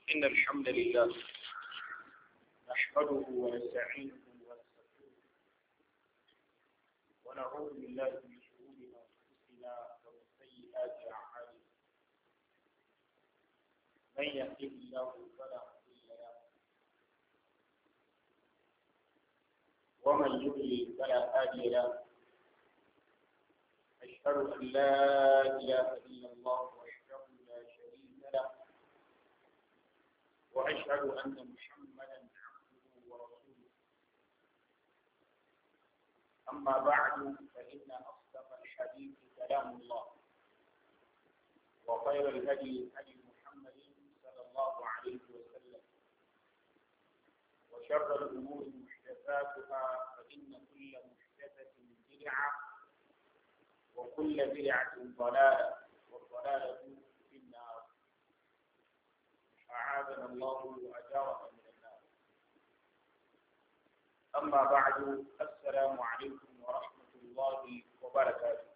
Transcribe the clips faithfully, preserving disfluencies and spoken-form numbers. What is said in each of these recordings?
إن الحمد لله نحمده ونستعينه ونستغفره ونعوذ بالله من شرور أنفسنا ومن سيئات أعمالنا من يهده الله فلا مضل له ومن يضلل فلا هادي له أشهد أن لا إله إلا الله وحده لا شريك له وأشهد أن محمدا عبده ورسوله أما بعد فإن أصدق الحديث كلام الله وخير الهدي هدي محمد صلى الله عليه وسلم وشر الأمور محدثاتها فإن كل محدثة بدعة وكل بدعة ضلالة والضلالة في النار أعاذنا الله وأجارنا من النار. أما بعد السلام عليكم ورحمة الله وبركاته.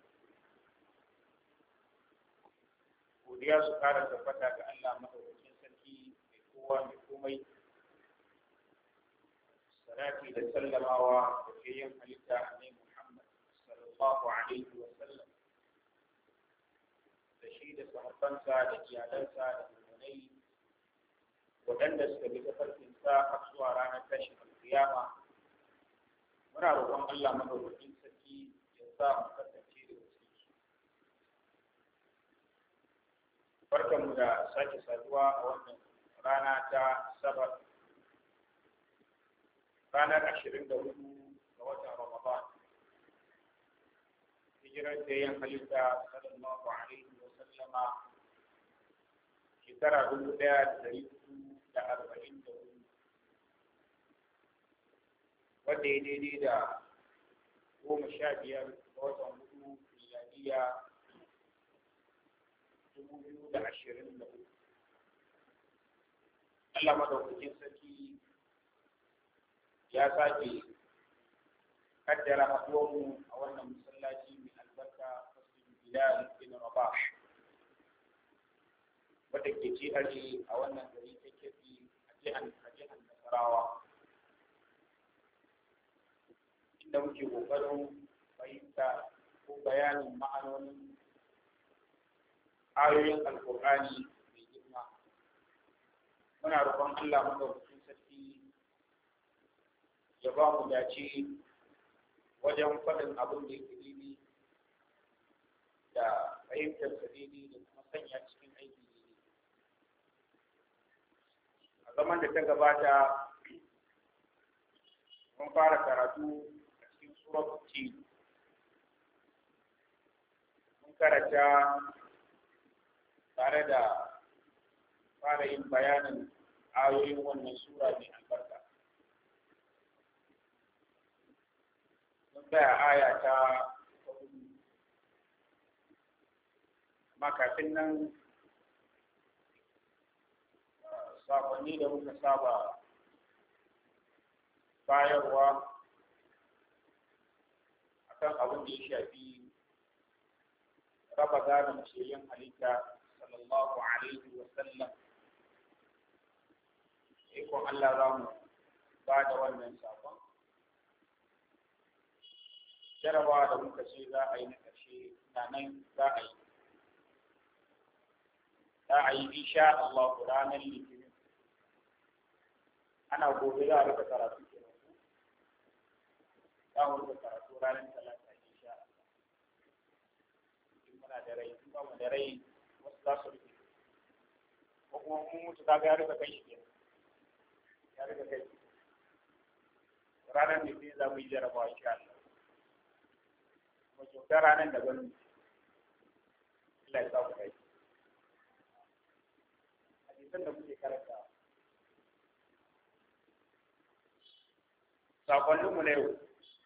godiya su kara tabbata ga Allah madaukakin sarki mai kowa mai komai, salati da sallamawa da kayan halitta ne Muhammad sallallahu alaihi wa sallam da shi da sahabbansa da iyalansa da mu'minai waɗanda suka bi tafarkinsa har zuwa ranar tashin alkiyama. Muna roƙon Allah madaukakin sarki ya sa mu kasance da wasu. Barkanmu da sake saduwa a wannan rana ta Sabar, ranar ashirin da hudu ga watan Ramadan. Hijirar da yan halitta sallallahu alaihi wa sallama shekara dubu ɗaya da ɗari hudu da arba'in da hudu, wanda ya daidai da goma sha biyar ga watan hudu miladiya dubu biyu da ashirin da hudu. Allah madaukakin sarki ya sake kaddara haɗuwarmu a wannan masallaci mai albarka, masjid Bilal bin Rabah, wadda ke jihar a wannan gari ta Kebbi a jihar Nasarawa, inda muke ƙoƙarin fahimta ko bayanin ma'anonin ayoyin Alƙur'ani mai girma. Muna roƙon Allah madaukakin sarki ya ba mu dace wajen faɗin abin da yake daidai da fahimtar sa daidai da kuma sanya cikin aiki daidai. A zaman da ta gabata mun fara karatu a cikin suratul Tin. Mun karanta tare da fara yin bayanin ayoyin wannan sura mai albarka. Mun tsaya aya ta hudu. Amma kafin nan sakonni da muka saba bayarwa akan abin da ya shafi raba gadon shayyan halitta sallallahu alaihi wa sallam. Ikon Allah za mu ba da wannan sakon. Jarabawa da muka ce za a yi na ƙarshe na nan za a yi. Za a yi insha Allah ranar Litinin. Ana gobe za a rika karatu kenan. Za mu rika karatu ranar Talata insha Allah. In muna da rai, in ba mu da rai wasu za su rike. Ko kuma mun mutu kaga ya rika kai shi kenan. Ya rika kai. Ranar Litinin za mu yi jarabawa insha Allah. Kuma kyautar ranar da gani. Allah ya sa ku kai. Hadisan da muke karanta. Sakonninmu na yau.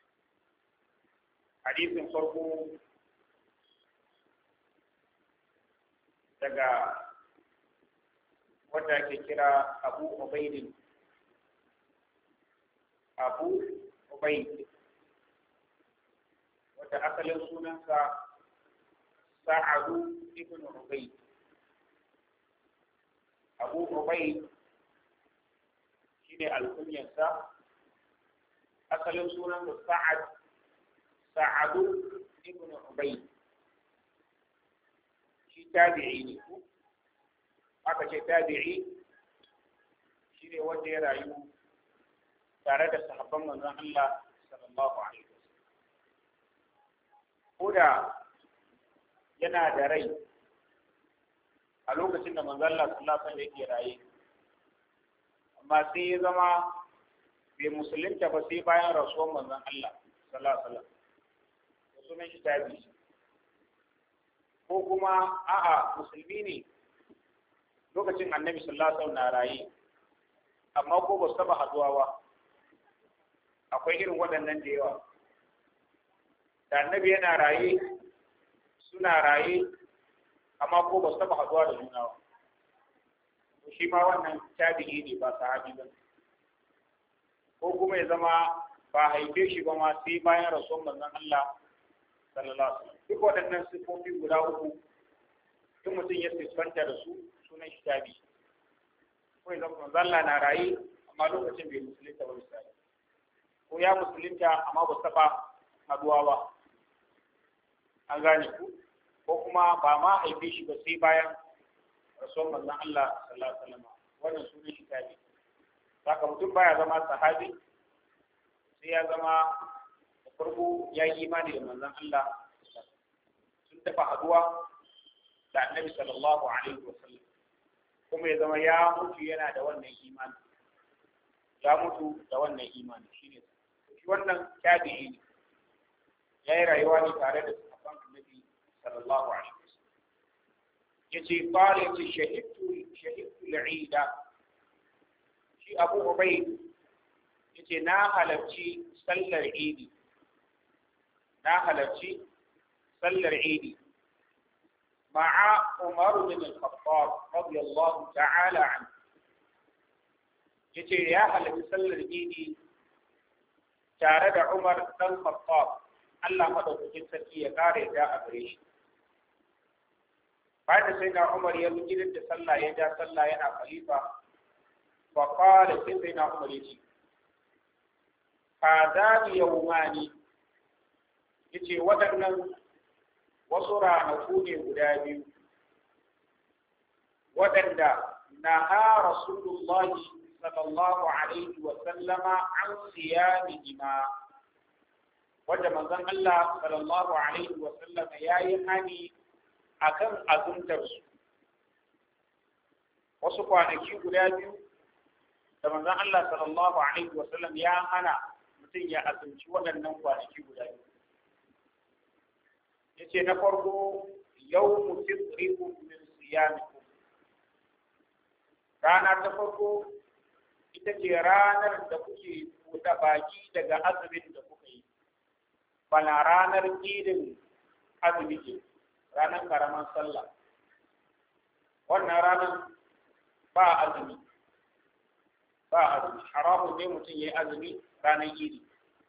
Hadisin farko daga wanda ake kira Abu Ubaidin. Abu Ubaid, wanda asalin sunansa Sa'adu ibn Ubaid. Abu Ubaid shine alkunyarsa. Asalin sunan Sa'ad Sa'adu ibn Ubayd, shi tabi'i ne. Aka ce tabi'i shine wanda ya rayu tare da sahabban manzon Allah sallallahu alaihi wasallam. Koda yana da rai a lokacin da manzon Allah sallallahu alaihi wasallam yake raye, amma sai ya zama bai musulunta ba sai bayan rasuwar manzon Allah sallallahu alaihi wasallam. Sunan shi tabi'i. Ko kuma a'a musulmi ne lokacin annabi sallallahu alaihi wasallam na raye, amma ko ba su taba haduwa ba. Akwai irin waɗannan da yawa. Da annabi yana raye suna raye, amma ko ba su taba haduwa da juna ba. To shi ma wannan tabi'i ne ba sahabi ba. Ko kuma ya zama ba haife shi ba ma sai bayan rasuwar manzon Allah sallallahu alaihi wasallam. Duk waɗannan sifofi guda uku in mutum ya siffanta da su sunan shi tabi'i. Ko ya zama manzon Allah na raye amma lokacin bai musulunta ba misali. Ko ya musulunta amma ba su taɓa haduwa ba. An gane ku? Ko kuma ba ma haife shi ba sai bayan rasuwar manzon Allah sallallahu alaihi wasallam. Wannan sunan shi tabi'i. Saka mutum baya zama sahabi sai ya zama da farko ya yi imani da manzon Allah, sun taɓa haduwa da annabi sallallahu alaihi wasallam, kuma ya zama ya mutu yana da wannan imani, ya mutu da wannan imani shine shi wannan tabi'i ne, ya yi rayuwa ne tare da sahabban annabi sallallahu alaihi wasallam. Yace qala yace shahidtu shahidtu al-eida, shi Abu Ubayd yace na halarci sallar Idi, na halarci sallar Idi ma'a Umar bin al-Khattab radiyallahu ta'ala anhu. Yace ya halarci sallar Idi tare da Umar dan Khattab, Allah madaukakin sarki ya kare da a gare shi. Bayan sai na Umar ya zo gidan da sallah ya ja sallah yana khalifa, fa qala sai na Umar yace hadani yawmani, yace waɗannan wasu ranaku ne guda biyu waɗanda naha Rasulullahi sallallahu alaihi wa sallama an siyamihima, wanda manzon Allah sallallahu alaihi wa sallama yayi hani akan azumtar su. Wasu kwanaki guda biyu da manzon Allah sallallahu alaihi wa sallam ya hana mutum ya azumci waɗannan kwanaki guda biyu. Yace na farko yawmu fitrikum min siyamikum, rana ta farko ita ce ranar da kuke buɗe baki daga azumin da kuka yi, bana ranar idin azumi ce, ranar karaman sallah. Wannan ranar ba azumi, ba azumi, haramun ne mutum ya yi azumi ranar idi.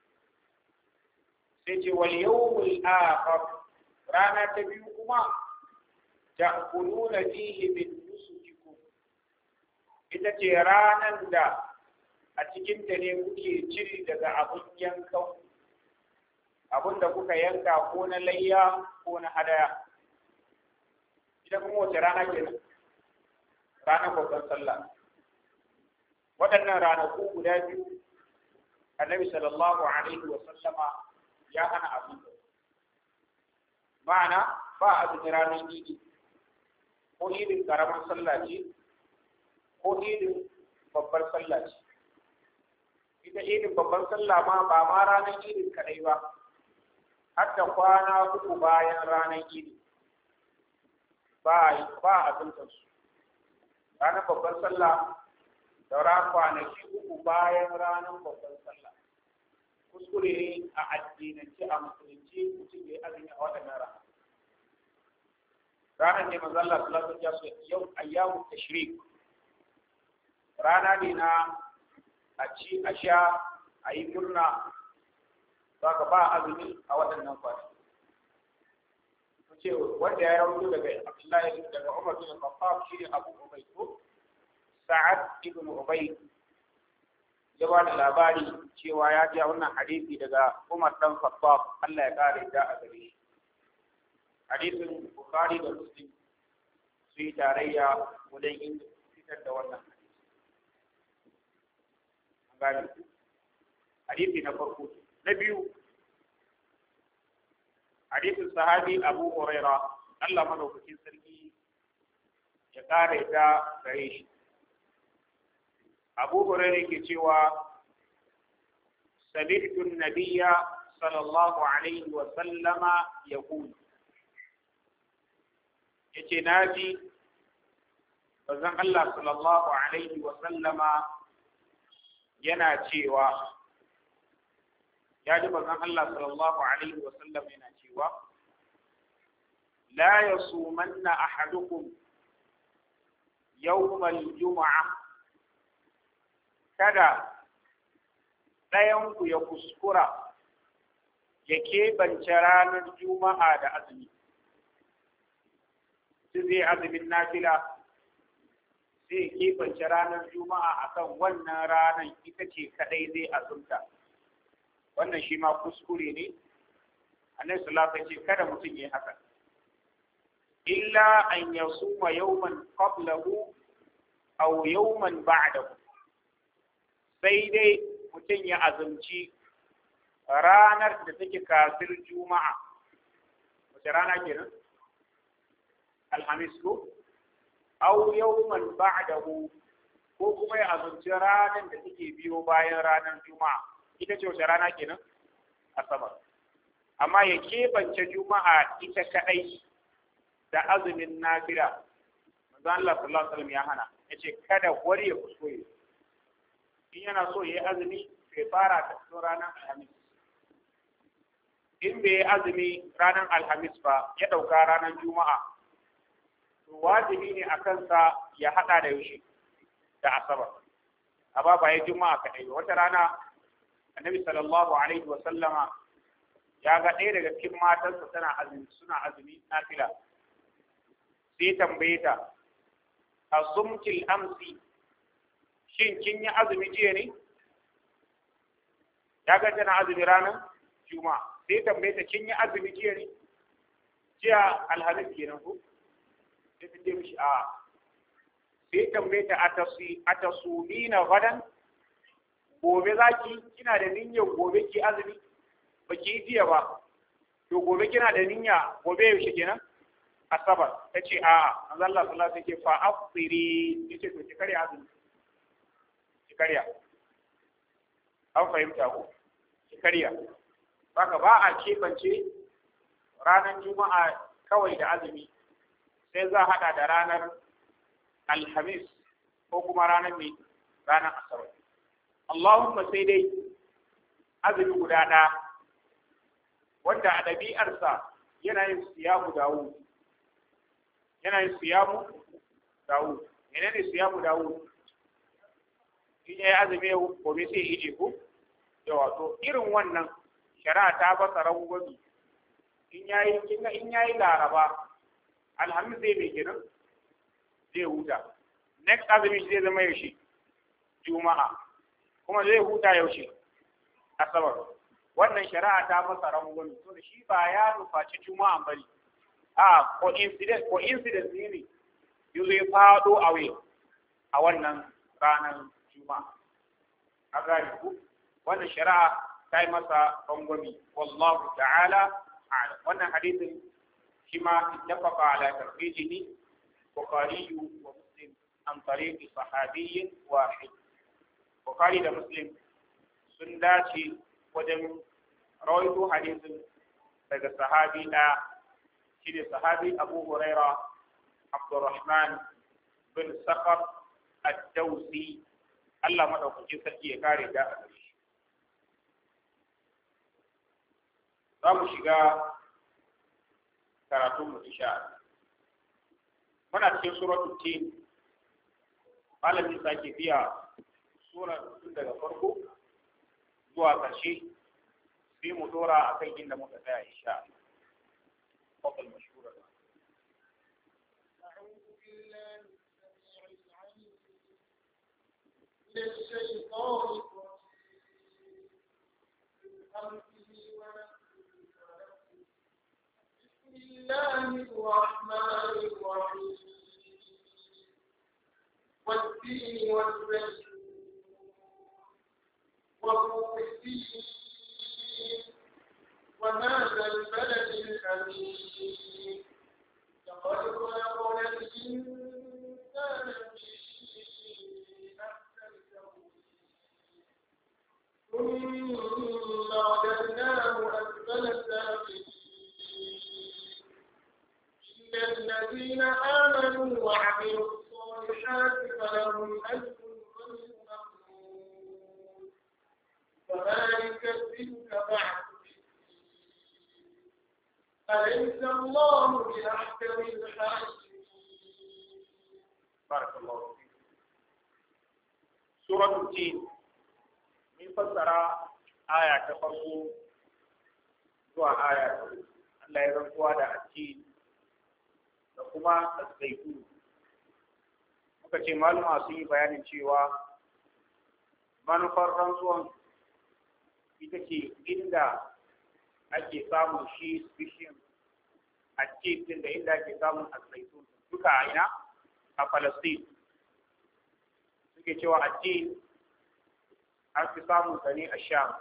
Sai ce wal yawmul akhar, rana ta biyu kuma ta'kuluna fihi min nusukikum, ita ce ranar da a cikin ta ne kuke ciri daga abun yankan, abun da kuka yanka ko na layya ko na hadaya. Ita kuma wace rana kenan? Ranar babban sallah. Waɗannan ranaku guda biyu Annabi sallallahu alaihi wa sallama ya hana abin da ma'ana ba azumi ranar idi, ko idin karamar sallah ce ko idin babbar sallah ce. Ita idin babbar sallah ma ba ma ranar idin kadai ba, har da kwana uku bayan ranar idi ba ba azumtar su. Ranar babbar sallah da kwanaki uku bayan ranar babbar sallah kuskure ne a addinance, a musulunci mutum ya yi azumi a waɗannan rana. Ranar ne manzo Allah sallallahu alaihi wasallam yau ayyamu tashrik, rana ne na a ci a sha a yi murna, saka ba azumi a waɗannan kwanaki. Ce wanda ya rawaito daga Abdullahi daga Umar bin Khattab shine Abu Ubayd ko Sa'ad ibn Ubayd ya ba da labari cewa ya ji wannan hadisi daga Umar dan Khattab Allah ya kare da a gare shi. Hadisin Bukhari da Muslim su yi tarayya wajen fitar da wannan hadisi. An gane ku. Hadisi na farko. Na biyu, hadisin sahabi Abu Huraira Allah madaukakin sarki ya kare da gare shi. Abu Hurairah ke cewa sami'tu an-nabiyya sallallahu alaihi wa sallama yaqul yace naji bazan Allah sallallahu alaihi wa sallama yana cewa yaji bazan Allah sallallahu alaihi wa sallam yana cewa la yasumanna ahadukum yawm al-jum'ah kada ɗayanku ya kuskura ya keɓance ranar juma'a da azumi su zai azumin nafila sai keɓance ranar juma'a akan wannan ranar ita ce kaɗai zai azumta wannan shi ma kuskure ne annabi sallallahu alaihi wasallam ce kada mutum ya haka illa an yasuma yawman qablahu aw yawman ba'dahu sai dai mutum ya azumci ranar da take kafir juma'a wace rana kenan alhamis ko aw yawman ba'dahu ko kuma ya azumci ranar da take biyo bayan ranar juma'a ita ce wace rana kenan asabar amma ya kebance juma'a ita kadai da azumin nafila manzo Allah sallallahu alaihi wasallam ya hana yace kada wari ya kuskure in yana so ya yi azumi bai fara ta ranar alhamis in bai yi azumi ranar alhamis ba ya ɗauka ranar juma'a to wajibi ne a kansa ya haɗa da yaushe da asabar amma ba ya juma'a kaɗai ba wata rana annabi sallallahu alaihi wa sallama ya ga ɗaya daga cikin matansa tana azumi suna azumi nafila sai tambaye ta asumtil amsi shin kin yi azumi jiya ne? Ya ga tana azumi ranar Juma'a. Sai tambaye ta kin yi azumi jiya ne? Jiya Alhamis kenan ko? Sai ta ce mishi a. Sai tambaye ta atasi atasumina gadan? Gobe zaki kina da niyyar gobe ki azumi? Ba ki yi jiya ba. To gobe kina da niyya gobe yaushe kenan? Asabar. Ta ce a'a. Manzo Allah sallallahu alaihi wasallam ya ce fa afsiri yace to ki kare azumi. karya an fahimta ku ki karya baka ba a kebance ranar juma'a kawai da azumi sai za hada da ranar alhamis ko kuma ranar mai ranar asabar Allahumma sai dai azumi guda ɗaya wanda a ɗabi'arsa yana yin siyamu dawo yana yin siyamu dawo menene siyamu dawo in ya yi azumi gobe sai ije ko yawa to irin wannan shari'a ta basa rangwami in yayi kinga in yayi laraba alhamis zai mai kenan zai huta next azumi zai zama yaushe juma'a kuma zai huta yaushe asabar wannan shari'a ta basa rangwami to da shi ba ya nufaci juma'a bane a coincidence coincidence ne ne yanzu ya fado away a wannan ranar juma'a a gane ku wannan shari'a ta yi masa bangwami wallahu ta'ala a'lam wannan hadisin shi ma ittafaqa ala tarhijihi bukhari wa muslim an tariqi sahabiyyin wahid bukhari da muslim sun dace wajen rawaito hadisin daga sahabi ɗaya shi ne sahabi abu huraira abdurrahman bin sakhar ad-dawsi Allah madaukakin sarki ya kare da a gare shi za mu shiga karatun mu insha Allah muna cikin suratul tin malamin sake biya sura tun daga farko zuwa ƙarshe sai mu dora akan inda muka tsaya insha Allah فضل مشهورة أعوذ بالله السميع العليم من الشيطان الرجيم الله الرحمن الرحيم والتين والزيتون وطور السينين وهذا البلد الأمين لقد خلقنا الإنسان في أحسن تقويم ثم رددناه أسفل سافلين إلا الذين آمنوا وعملوا الصالحات فلهم أجر غير ممنون فما يكذبك بعد أليس الله بأحكم الحاكمين. بارك الله فيك. سورة التين من فسر آية تفرقوا zuwa aya Allah ya rantsuwa da aci da kuma asaitu muka ce maluma sun yi bayanin cewa manufar rantsuwan ita ce inda ake samun shi bishin aci din da inda ake samun asaitu duka a ina a Palestine suke cewa aci an fi samun sa ne a Sham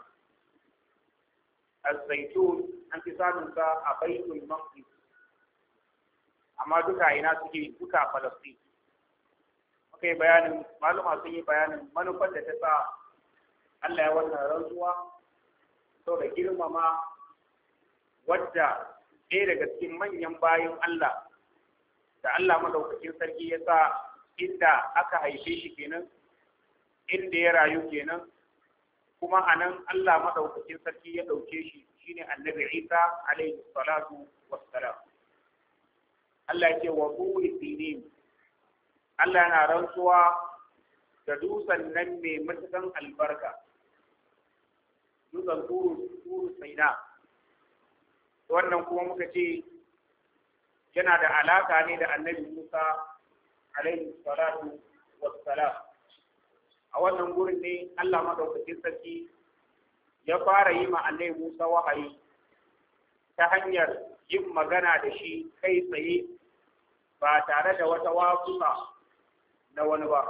الزيتون an fi samun sa a Baitul Maqdis amma duka ina suke duka a Palestine. Okay, bayanin maluma sun yi bayanin manufar da ta sa Allah ya wannan rantsuwa sau da girmama wadda ɗaya daga cikin manyan bayan Allah da Allah madaukakin sarki ya sa inda aka haife shi kenan inda ya rayu kenan kuma anan Allah madaukakin sarki ya dauke shi shine annabi Isa alaihi salatu wassalam. Allah ya ce wa quri sinin Allah yana rantsuwa da dusan nan mai matukan albarka dusan turu turu saina wannan kuma muka ce yana da alaka ne da annabi Musa alaihi salatu wassalam. A wannan gurin ne Allah madaukakin sarki ya fara yi ma annabi Musa wahayi ta hanyar yin magana da shi kai tsaye ba tare da wata wasuka na wani ba.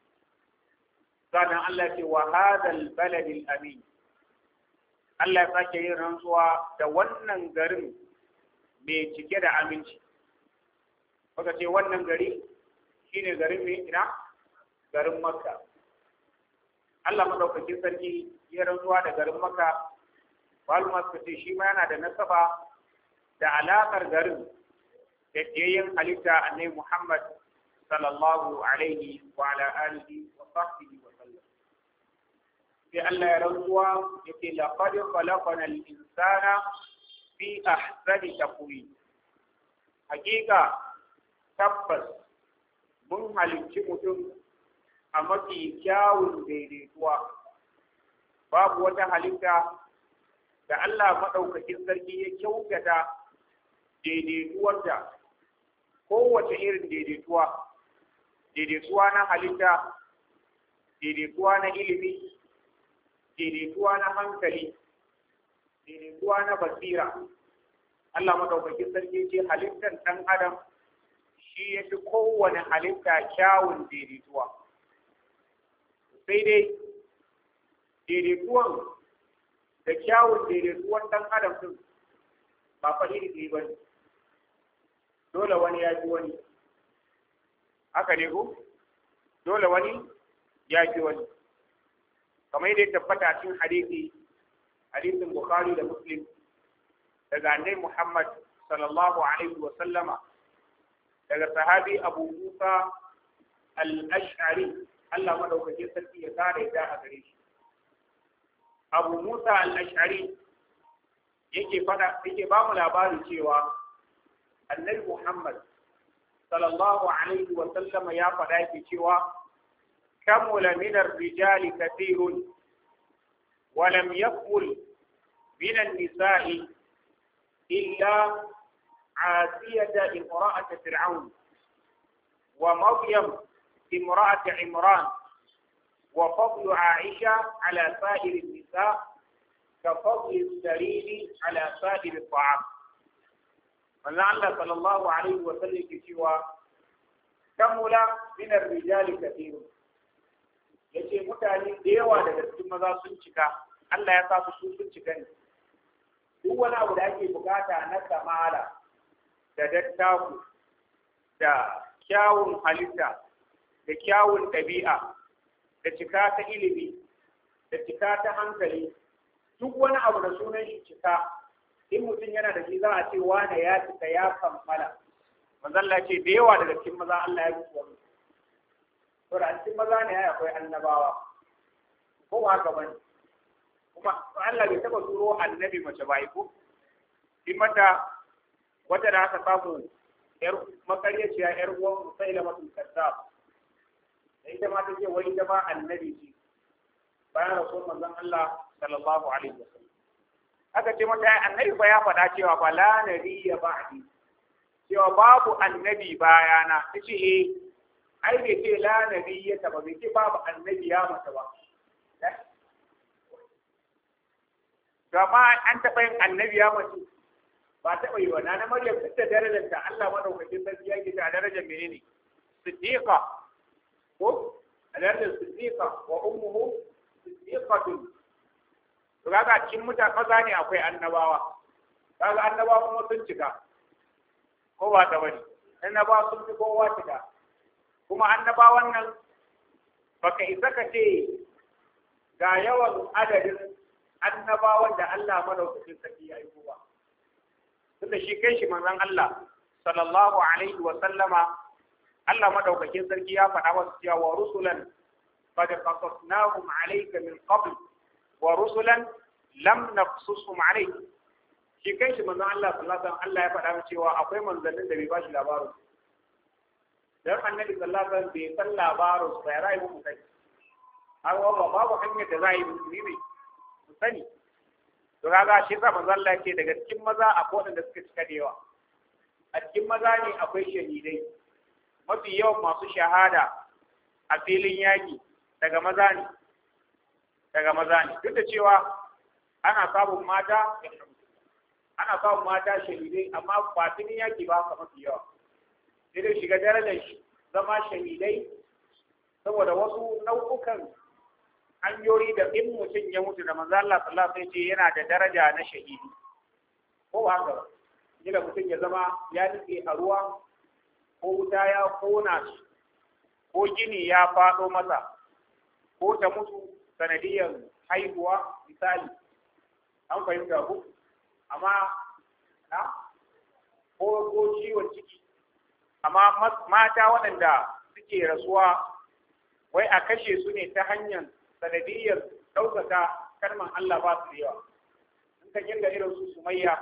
Sannan Allah ce wa hadal baladil amin. Allah ya sake yin rantsuwa da wannan garin mai cike da aminci. Muka ce wannan gari shine garin mai ina? Garin Makka. Allah madaukakin sarki ya rantsuwa da garin Makka, maluma suka ce shi ma yana da nasaba da alaƙar garin da yin halitta annabi Muhammad sallallahu alaihi wa ala alihi wa sahbihi wa sallam. Sai Allah ya rantsuwa yake laqad khalaqana al-insana fi ahsani taqwim. Hakika tabbas mun halicci mutum a mafi kyawun daidaituwa. Babu wata halitta da Allah maɗaukakin sarki ya kyautata daidaituwarta, kowace irin daidaituwa, daidaituwa na halitta, daidaituwa na ilimi, daidaituwa na hankali, daidaituwa na basira. Allah maɗaukakin sarki ce halittar ɗan adam shi ya fi kowane halitta kyawun daidaituwa. Sai dai daidaituwan da kyawun daidaituwan ɗan adam ɗin ba fa iri ɗaya ba ne. Dole wani ya fi wani. Haka ne ko? Dole wani ya fi wani. Kamar yadda ya tabbata cikin hadisi, hadisin Bukhari da Muslim daga Annabi Muhammad sallallahu alaihi wa sallama daga sahabi Abu Musa al-Ash'ari Allah madaukakin sarki ya kare da a gare shi. Abu Musa al-Ash'ari yake fada yake ba mu labari cewa Annabi Muhammad sallallahu alaihi wa sallama ya fada yake cewa kamula min ar-rijali kathirun wa lam yakmul min an-nisa'i illa عاسية امرأة فرعون ومريم امرأة عمران وفضل عائشة على سائر النساء كفضل السرير على سائر الطعام. manzo Allah sallallahu alaihi wa sallam yake cewa kamula min ar-rijali kathirun, yace mutane da yawa daga cikin maza sun cika, Allah ya sa su sun cika ne. Duk wani abu da ake bukata na kamala da dattaku da kyawun halitta da kyawun ɗabi'a da cika ta ilimi da cika ta hankali, duk wani abu da sunan shi cika, in mutum yana da shi za a ce wane ya cika ya kammala. Manzalla ce da yawa daga cikin maza Allah ya fi wani. To da cikin maza ne ya akwai annabawa, ko ba haka bane? Kuma Allah bai taba turo annabi mace ba ko? In mata wata da aka samu yar makaryaciya yar uwan Musailama bin Kazzab. Da ita ma take wai ita ma annabi ce. Bayan rasul manzon Allah sallallahu alaihi wasallam. Aka ce mata annabi ba ya faɗa cewa fa la nabiyya ba'di. Cewa babu annabi bayana. Tace eh ai bai ce la nabiyya ta ba, bai ce babu annabi ya mata ba. Gama an taɓa yin annabi ya mace ba taɓa yi wa na Maryam duk da darajarta Allah madaukakin sarki ya gida a darajar menene siddiqa ko a darajar siddiqa wa ummuhu siddiqatun. To kaga cikin mutane maza ne akwai annabawa, kaga annabawa kuma sun cika ko ba ta bane, annabawa sun fi kowa cika, kuma annabawan nan baka isa ka ce ga yawan adadin annabawan da Allah madaukakin sarki ya aiko ba. Tunda shi kai shi manzon Allah sallallahu alaihi wa sallama, Allah madaukakin sarki ya faɗa masa cewa wa rusulan qad qasasnahum alayka min qabl wa rusulan lam naqsusum alayk. Shi kai shi manzon Allah sallallahu alaihi wa sallam Allah ya faɗa masa cewa akwai manzannin da bai ba shi labarin. Dan annabi sallallahu alaihi wa sallam bai san labarin ba, ya rayu mu kai. Har wa babu hanyar da za yi musulmi ne sani. To kaga shi sa manzo Allah yake daga cikin maza akwai wanda suka cika da yawa. A cikin maza ne akwai shahidai. Mafi yawan masu shahada a filin yaki daga maza ne. Daga maza ne. Duk da cewa ana samun mata ana samun mata shahidai, amma ba filin yaki ba ka mafi yawa. Sai dai shiga darajar zama shahidai saboda wasu nau'ukan hanyoyi da in mutum ya mutu da manzo Allah sallallahu alaihi wasallam yana da daraja na shahidi. Ko haka kila mutum ya zama ya nufi a ruwa, ko wuta ya kona shi, ko gini ya faɗo masa, ko ta mutu sanadiyar haihuwa misali, an fahimta ku, amma na ko ko ciwon ciki, amma mata waɗanda suke rasuwa wai a kashe su ne ta hanyar sanadiyyar ɗaukaka kalman Allah ba su da yawa. In ka yin da irin su Sumayya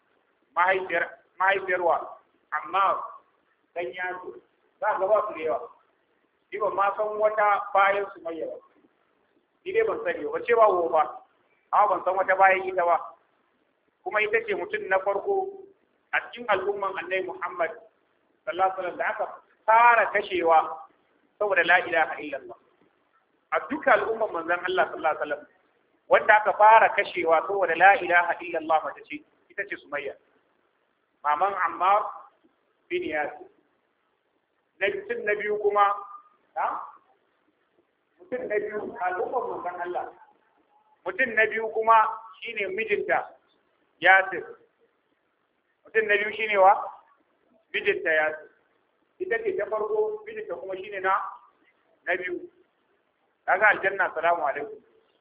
mahaifiyarwa, amma dan yazo za ga ba su da yawa. Ni ban ma san wata bayan Sumayya ba. Ni dai ban sani ba, cewa wo ba, amma ban san wata bayan ita ba. Kuma ita ce mutum na farko a cikin al'umman Annabi Muhammad sallallahu alaihi wasallam da aka fara kashewa saboda la ilaha illallah. A duka al'umman manzon Allah sallallahu alaihi wasallam wanda aka fara kashewa saboda la ilaha illallah mata ce ita ce Sumayya, maman Ammar bin Yasir. Na mutum na biyu kuma ha mutum na biyu al'umman manzon Allah, mutum na biyu kuma shine mijinta Yasir. Mutum na biyu shine wa mijinta Yasir. Ita ce ta farko, mijinta kuma shine na na biyu. Kaga aljanna, salamu alaikum.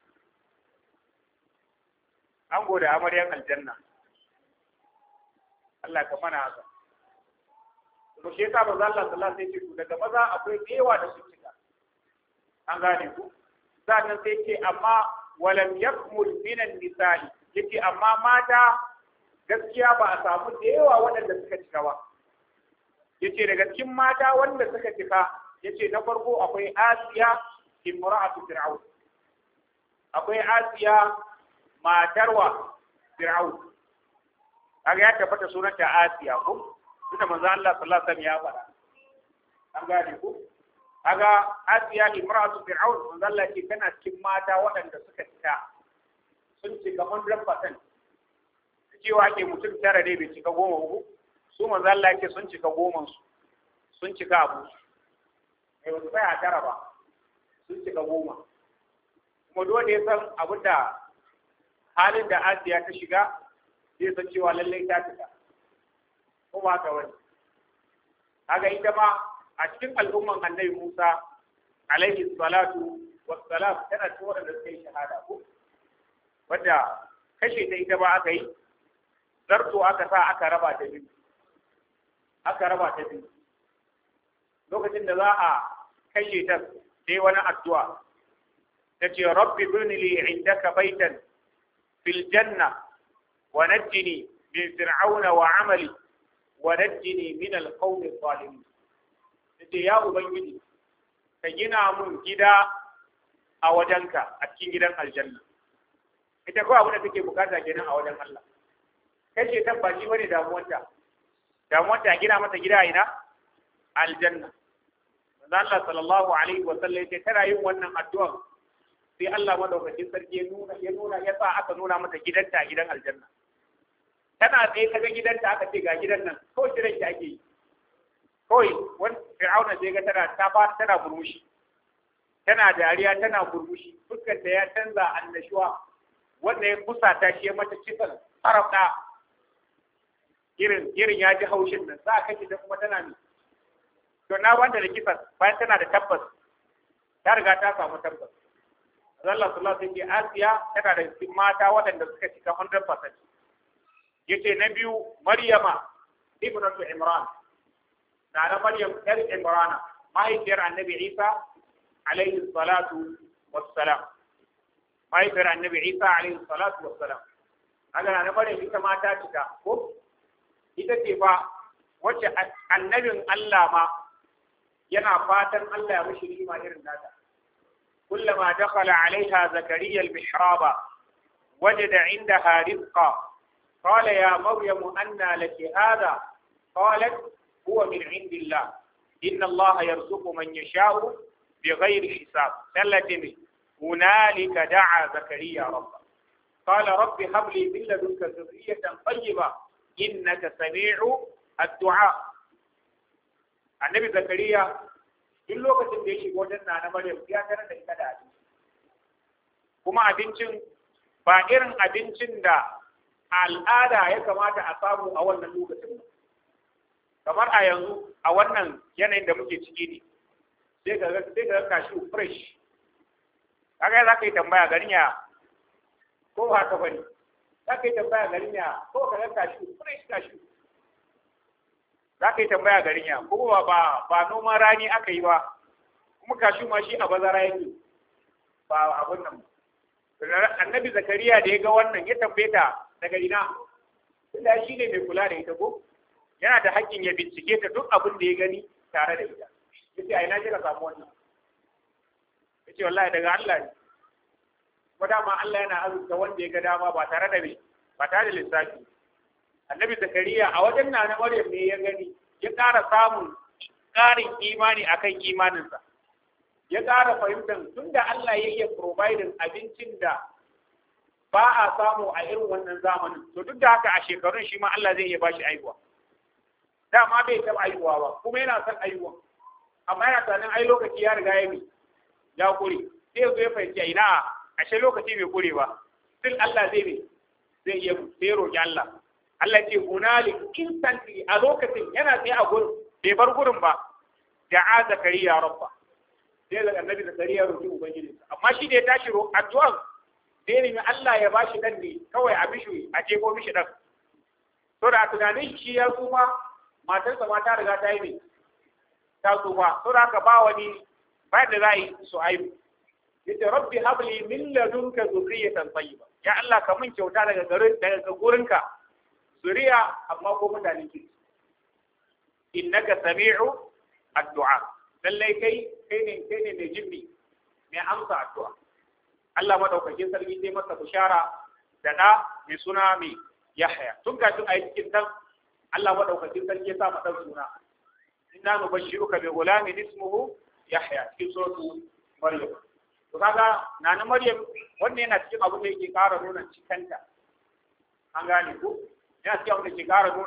An gode amaryan aljanna. Allah ka mana haka. To shi yasa manzo Allah sallallahu alaihi wasallam daga maza akwai tsewa da su cika. An gane ku? Sannan sai ce amma walam yakmul minan nisa'i. Yace amma mata gaskiya ba a samu da yawa waɗanda suka cika ba. Yace daga cikin mata wanda suka cika, yace na farko akwai Asiya imra'atu fir'aun. Akwai Asiya matarwa fir'aun. Kaga ya tabbata sunanta Asiya ko? Tunda manzo Allah sallallahu alaihi wasallam ya faɗa. An gane ku? Kaga Asiya imra'atu fir'aun, manzo Allah ce tana cikin mata waɗanda suka cika. Sun cika one hundred percent. Cewa ke mutum tara ne bai cika goma uku, su manzo Allah yake sun cika goman su sun cika abu eh ba su tsaya tara ba sun cika goma kuma dole ya san abin da halin da Asiya ta shiga zai san cewa lallai ta fita kuma haka wani haka ita ma a cikin al'umman annabi Musa alaihi salatu wassalam tana cikin waɗanda suka yi shahada ko wadda kashe ta ita ba aka yi zarto aka sa aka raba ta biyu aka raba ta biyu lokacin da za a kashe ta sai wani addu'a ta ce rabbi birni li indaka baitan fil janna wa najjini min fir'auna wa amali wa najjini min al-qawmi adh-dhalimin tace ya ubangiji ka gina mun gida a wajenka a cikin gidan aljanna ita ko abin da take bukata kenan a wajen Allah kace tabbaci bane damuwarta damuwarta gina mata gida ina aljanna manzo Allah sallallahu alaihi wa sallam yace tana yin wannan addu'a sai Allah madaukakin sarki ya nuna ya nuna ya sa aka nuna mata gidanta a gidan aljanna tana tsaye kaga gidanta aka ce ga gidan nan ko shirin ki ake yi kawai wani fir'auna sai ga tana ta fara tana burmushi tana dariya tana burmushi fuskar ta ya canza annashuwa wanda ya kusata shi ya mata kisan farafda irin irin ya ji haushin nan za a kashe ta kuma tana ne to na wanda da kisan bayan tana da tabbas ta riga ta samu tabbas Allah sallallahu alaihi wasallam Asiya tana da cikin mata waɗanda suka cika one hundred percent yace na biyu Maryama ibnatu Imran na da Maryam yar Imran mahaifiyar Annabi Isa alaihi salatu wassalam mahaifiyar Annabi Isa alaihi salatu wassalam haka na Maryam ita ma ta cika ko ita ce fa wacce annabin Allah ma yana fatan Allah ya mishi ni'ima irin nata كلما دخل عليها زكريا المحراب وجد عندها رزقا قال يا مريم أنى لك هذا قالت هو من عند الله إن الله يرزق من يشاء بغير حساب ثلاثة هنالك دعا زكريا ربه قال رب هب لي من لدنك ذرية طيبة إنك سميع الدعاء النبي زكريا duk lokacin da ya shiga wajen na Maryam ya tare da ita da abinci kuma abincin ba irin abincin da al'ada ya kamata a samu a wannan lokacin kamar a yanzu a wannan yanayin da muke ciki ne sai ka sai ka kashi fresh kaga za ka yi tambaya garin ya ko haka bane za ka yi tambaya garin ya ko ka ga kashi fresh kashi za ka yi tambaya garin ya ko ba ba noman rani aka yi ba kuma kashi ma shi a bazara yake ba abun nan annabi zakariya da ya ga wannan ya tambaye ta daga ina tunda shi ne mai kula da ita ko yana da hakkin ya bincike ta duk abin da ya gani tare da ita yace a ina kika samu wannan yace wallahi daga Allah ne kuma dama Allah yana azurta wanda ya ga dama ba tare da ba tare da lissafi annabi zakariya a wajen na Maryam ne ya gani ya ƙara samun ƙarin imani akan imaninsa ya ƙara fahimtar tunda Allah ya iya providing abincin da ba a samu a irin wannan zamanin to duk da haka a shekarun shi ma Allah zai iya bashi aihuwa dama bai taɓa aihuwa ba kuma yana son aihuwa amma yana tunanin ai lokaci ya riga ya mi ya kure sai ya zo ya fahimci ina ashe lokaci bai kure ba still Allah zai ne zai iya sai roƙi Allah Allah ce hunalik instantly a lokacin yana tsaye a gurin bai bar gurin ba da'a zakariya rabba sai da annabi zakariya roki ubangiji amma shi da ya tashi addu'a sai ne Allah ya bashi dan ne kawai a bishi a jebo mishi dan to da tunanin shi ya kuma matarsa ma ta riga ta yi ne ta tsufa to da haka ba wani ba da zai su aibu yace rabbi habli min ladunka zurriyatan tayyiba ya Allah ka mun kyauta daga garin daga gurinka zuriya amma ko mutane ki innaka sami'u addu'a lallai kai kai ne kai ne mai jimmi mai amsa addu'a Allah madaukakin sarki sai masa bishara da da mai suna mai Yahya tun kafin a yi cikin dan Allah madaukakin sarki ya sa masa suna inna nubashshiruka bi ghulamin ismuhu Yahya cikin suratu Maryam to kaga nana Maryam wannan yana cikin abu da yake ƙara nuna cikanta an gane ku yana cikin abin da ke ƙara nuna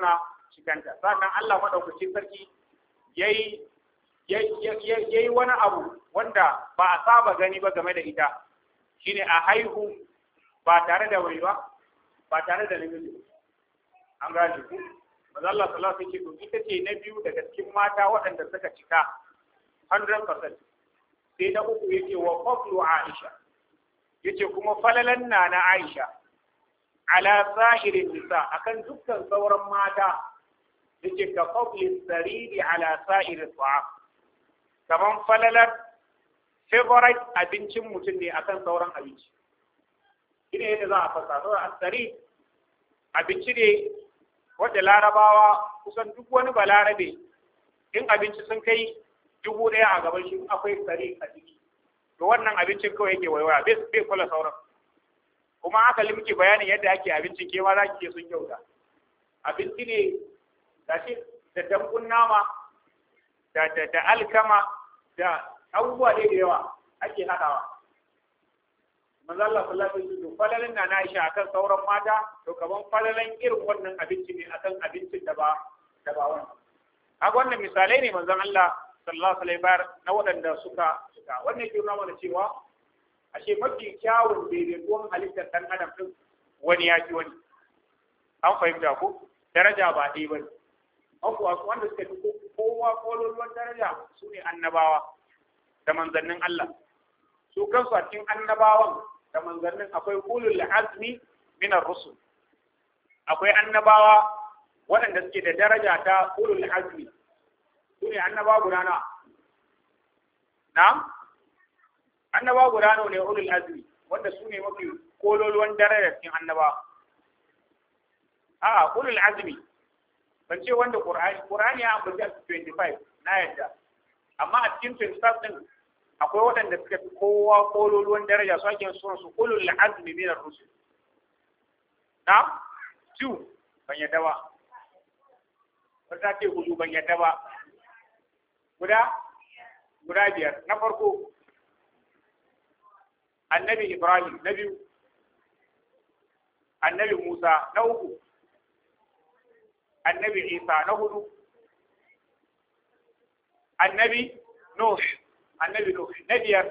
cikanta. Sannan Allah madaukakin sarki yayi yayi wani abu wanda ba a saba gani ba game da ita, shine a haihu ba tare da wai ba ba tare da namiji. An gane ku manzo Allah sallallahu alaihi wasallam ita ce na biyu daga cikin mata waɗanda suka cika one hundred percent. Sai na uku yake wa fadlu Aisha, yace kuma falalan na na Aisha ala sa'irin nisa akan dukkan sauran mata, yace ka fadli saridi ala sa'iri ta'am, kaman falalar favorite abincin mutum ne akan sauran abinci. Ina yadda za a fasa sauran asari abinci ne wadda larabawa kusan duk wani balarabe in abinci sun kai dubu ɗaya a gaban shi akwai sari a ciki, to wannan abincin kawai yake waiwaya bai kula sauran. Kuma aka limke bayanin yadda ake abincin ke ma za ki ke sun kyauta. Abinci ne da shi da dambun nama da da da alkama da abubuwa da yawa ake haɗawa. Manzo Allah sallallahu alaihi wasallam falalan na Aisha akan sauran mata to kaman falalan irin wannan abinci ne akan abincin da ba da ba wannan. Kaga wannan misalai ne manzon Allah sallallahu alaihi wasallam na waɗanda suka suka wannan ke nuna mana cewa ashe mafi kyawun daidaituwan halittar ɗan adam ɗin wani ya fi wani. An fahimta ko daraja ba ɗaya ba ne. Akwai wanda suka fi kowa kololuwan daraja su ne annabawa da manzannin Allah. Su kansu a cikin annabawan da manzannin akwai ulul azmi min ar-rusul. Akwai annabawa waɗanda suke da daraja ta ulul azmi. Su ne annabawa guda na? Na'am? Annabawa guda nawa ne ulul azmi wanda su ne mafi kololuwan darajar cikin annabawa. A'a, ulul azmi ban ce wanda Qur'ani Qur'ani ya ambaci a twenty-five na yadda, amma a cikin twenty-five din akwai waɗanda suka fi kowa kololuwan daraja su ake sunan su ulul azmi min ar-rusul. Na two ban yadda ba, wata ce hudu ban yadda ba, guda guda biyar. Na farko annabi Ibrahim, na biyu annabi Musa, na uku annabi Isa, na hudu annabi Nuh, annabi Nuh, na biyar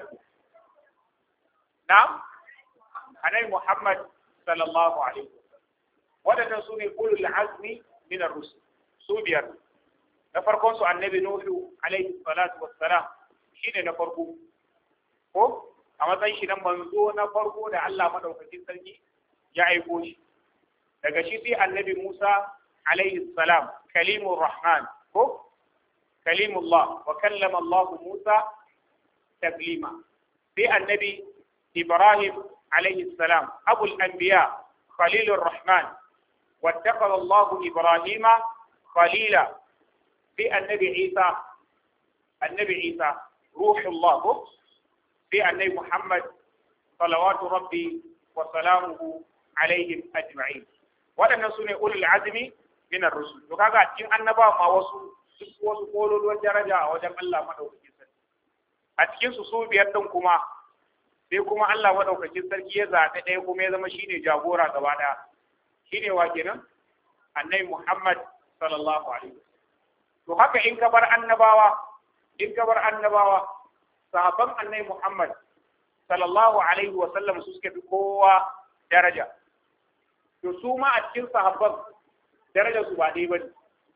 na annabi Muhammad sallallahu alaihi wasallam. Wadannan su ne ulul azmi min ar-rusul, su biyar. Na farkon su annabi Nuh alaihi salatu wassalam shine na farko ko a matsayin shi nan manzo na farko da Allah madaukakin sarki ya aiko shi. Daga shi sai annabi Musa alaihi salam kalimur rahman ko kalimullah wa kallama Allah Musa taklima. Sai annabi Ibrahim alaihi salam abul anbiya khalilur rahman wattakhadha Allah Ibrahima khalila. Sai annabi Isa annabi Isa ruhullah ko في النبي محمد صلوات ربي وسلامه عليهم أجمعين. وأنا سنة أولي العزم من الرسل. وكذا أتين النبا ما وصل وصل قولوا والدرجة وجم الله ما دوك جسد. أتين سوسو بيتهم كما بيكما الله ما دوك جسد كيزا تأيكم إذا مشيني جابورا كوانا شيني واجنا النبي محمد صلى الله عليه وسلم. وهكذا إن كبر النبا إن كبر النبا sahabban annabi Muhammad sallallahu alaihi wa sallam su suka fi kowa daraja. To su ma a cikin sahabban darajar su ba dai bane.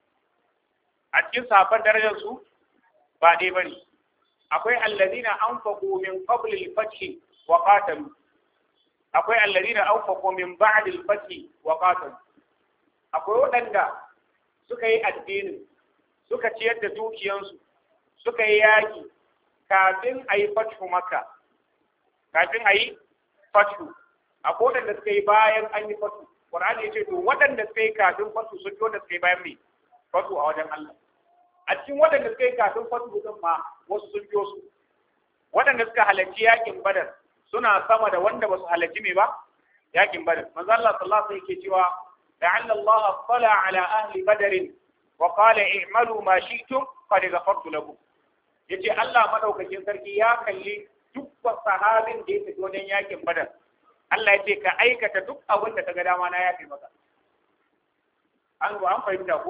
A cikin sahabban darajar su ba dai bane. Akwai alladina anfaqu min qabl al-fath wa qatalu. Akwai alladina anfaqu min ba'd al-fath wa qatalu. Akwai wadanda suka yi addini, suka ciyar da dukiyansu, suka yi yaki kafin a yi fathu Makka, kafin a yi fathu, a kodin da suka yi bayan an yi fathu. Qur'ani ya ce to waɗanda suka yi kafin fathu sun fi wanda suka yi bayan mai fathu a wajen Allah. A cikin waɗanda suka yi kafin fathu din ma wasu sun fi wasu. Waɗanda suka halarci yakin Badar suna sama da wanda ba su halarci mai ba yakin Badar. Manzo Allah sallallahu alaihi wasallam yake cewa la'alla Allah tala ala ahli Badr wa qala i'malu ma shi'tum qad ghafartu lakum. Yace Allah madaukakin sarki ya kalli duk sahabin da ya tafi wajen yakin Badar. Allah yace ka aikata duk abin da kaga dama na yafi maka. An go an fahimta ku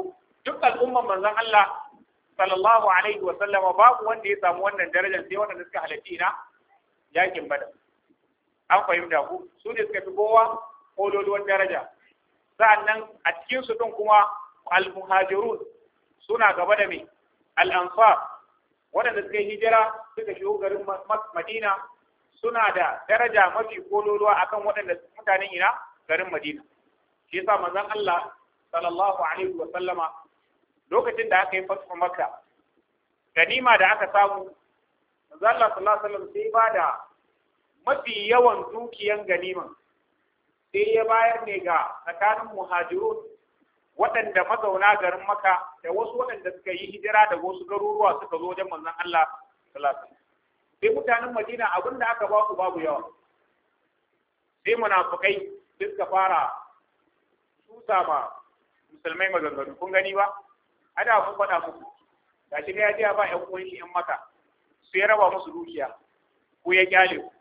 duk al'umman manzon Allah sallallahu alaihi wa sallama babu wanda ya samu wannan darajar sai wanda suka halarci na yakin Badar an fahimta ku su ne suka fi kowa kololuwan daraja sa'annan a cikin su din kuma al-muhajirun suna gaba da me al-ansar waɗanda suka yi hijira suka shigo garin Madina suna da daraja mafi kololuwa akan waɗanda mutanen ina garin Madina shi yasa manzon Allah sallallahu alaihi wa sallama lokacin da aka yi fatu Makka ganima da aka samu manzon Allah sallallahu alaihi wa sallam sai ba da mafi yawan dukiyan ganiman sai ya bayar ne ga tsakanin muhajirun waɗanda mazauna garin Makka da wasu waɗanda suka yi hijira da wasu garuruwa suka zo wajen manzon Allah sallallahu alaihi wasallam sai mutanen Madina abin da aka ba su babu yawa sai munafikai suka fara tusa ma musulmai maganganu kun gani ba ada kun faɗa muku gashi ne ya je ba ƴan uwan shi ƴan Makka su ya raba musu dukiya ko ya kyale ku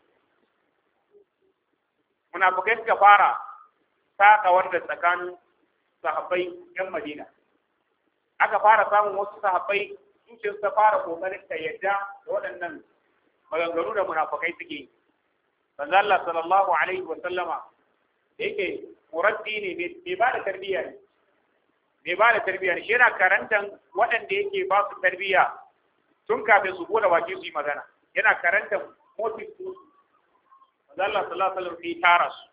munafikai suka fara saka wanda tsakanin sahabbai yan Madina aka fara samun wasu sahabbai zuciyarsu ta fara kokarin ta yadda da waɗannan maganganu da munafikai suke yi manzo Allah sallallahu alaihi wa sallama da yake muraddi ne bai ba da tarbiyya ne bai ba da tarbiyya ne shi yana karantan waɗanda yake ba su tarbiyya tun kafin su bude baki su yi magana yana karantan motive su manzo Allah sallallahu alaihi wa sallam sai tara su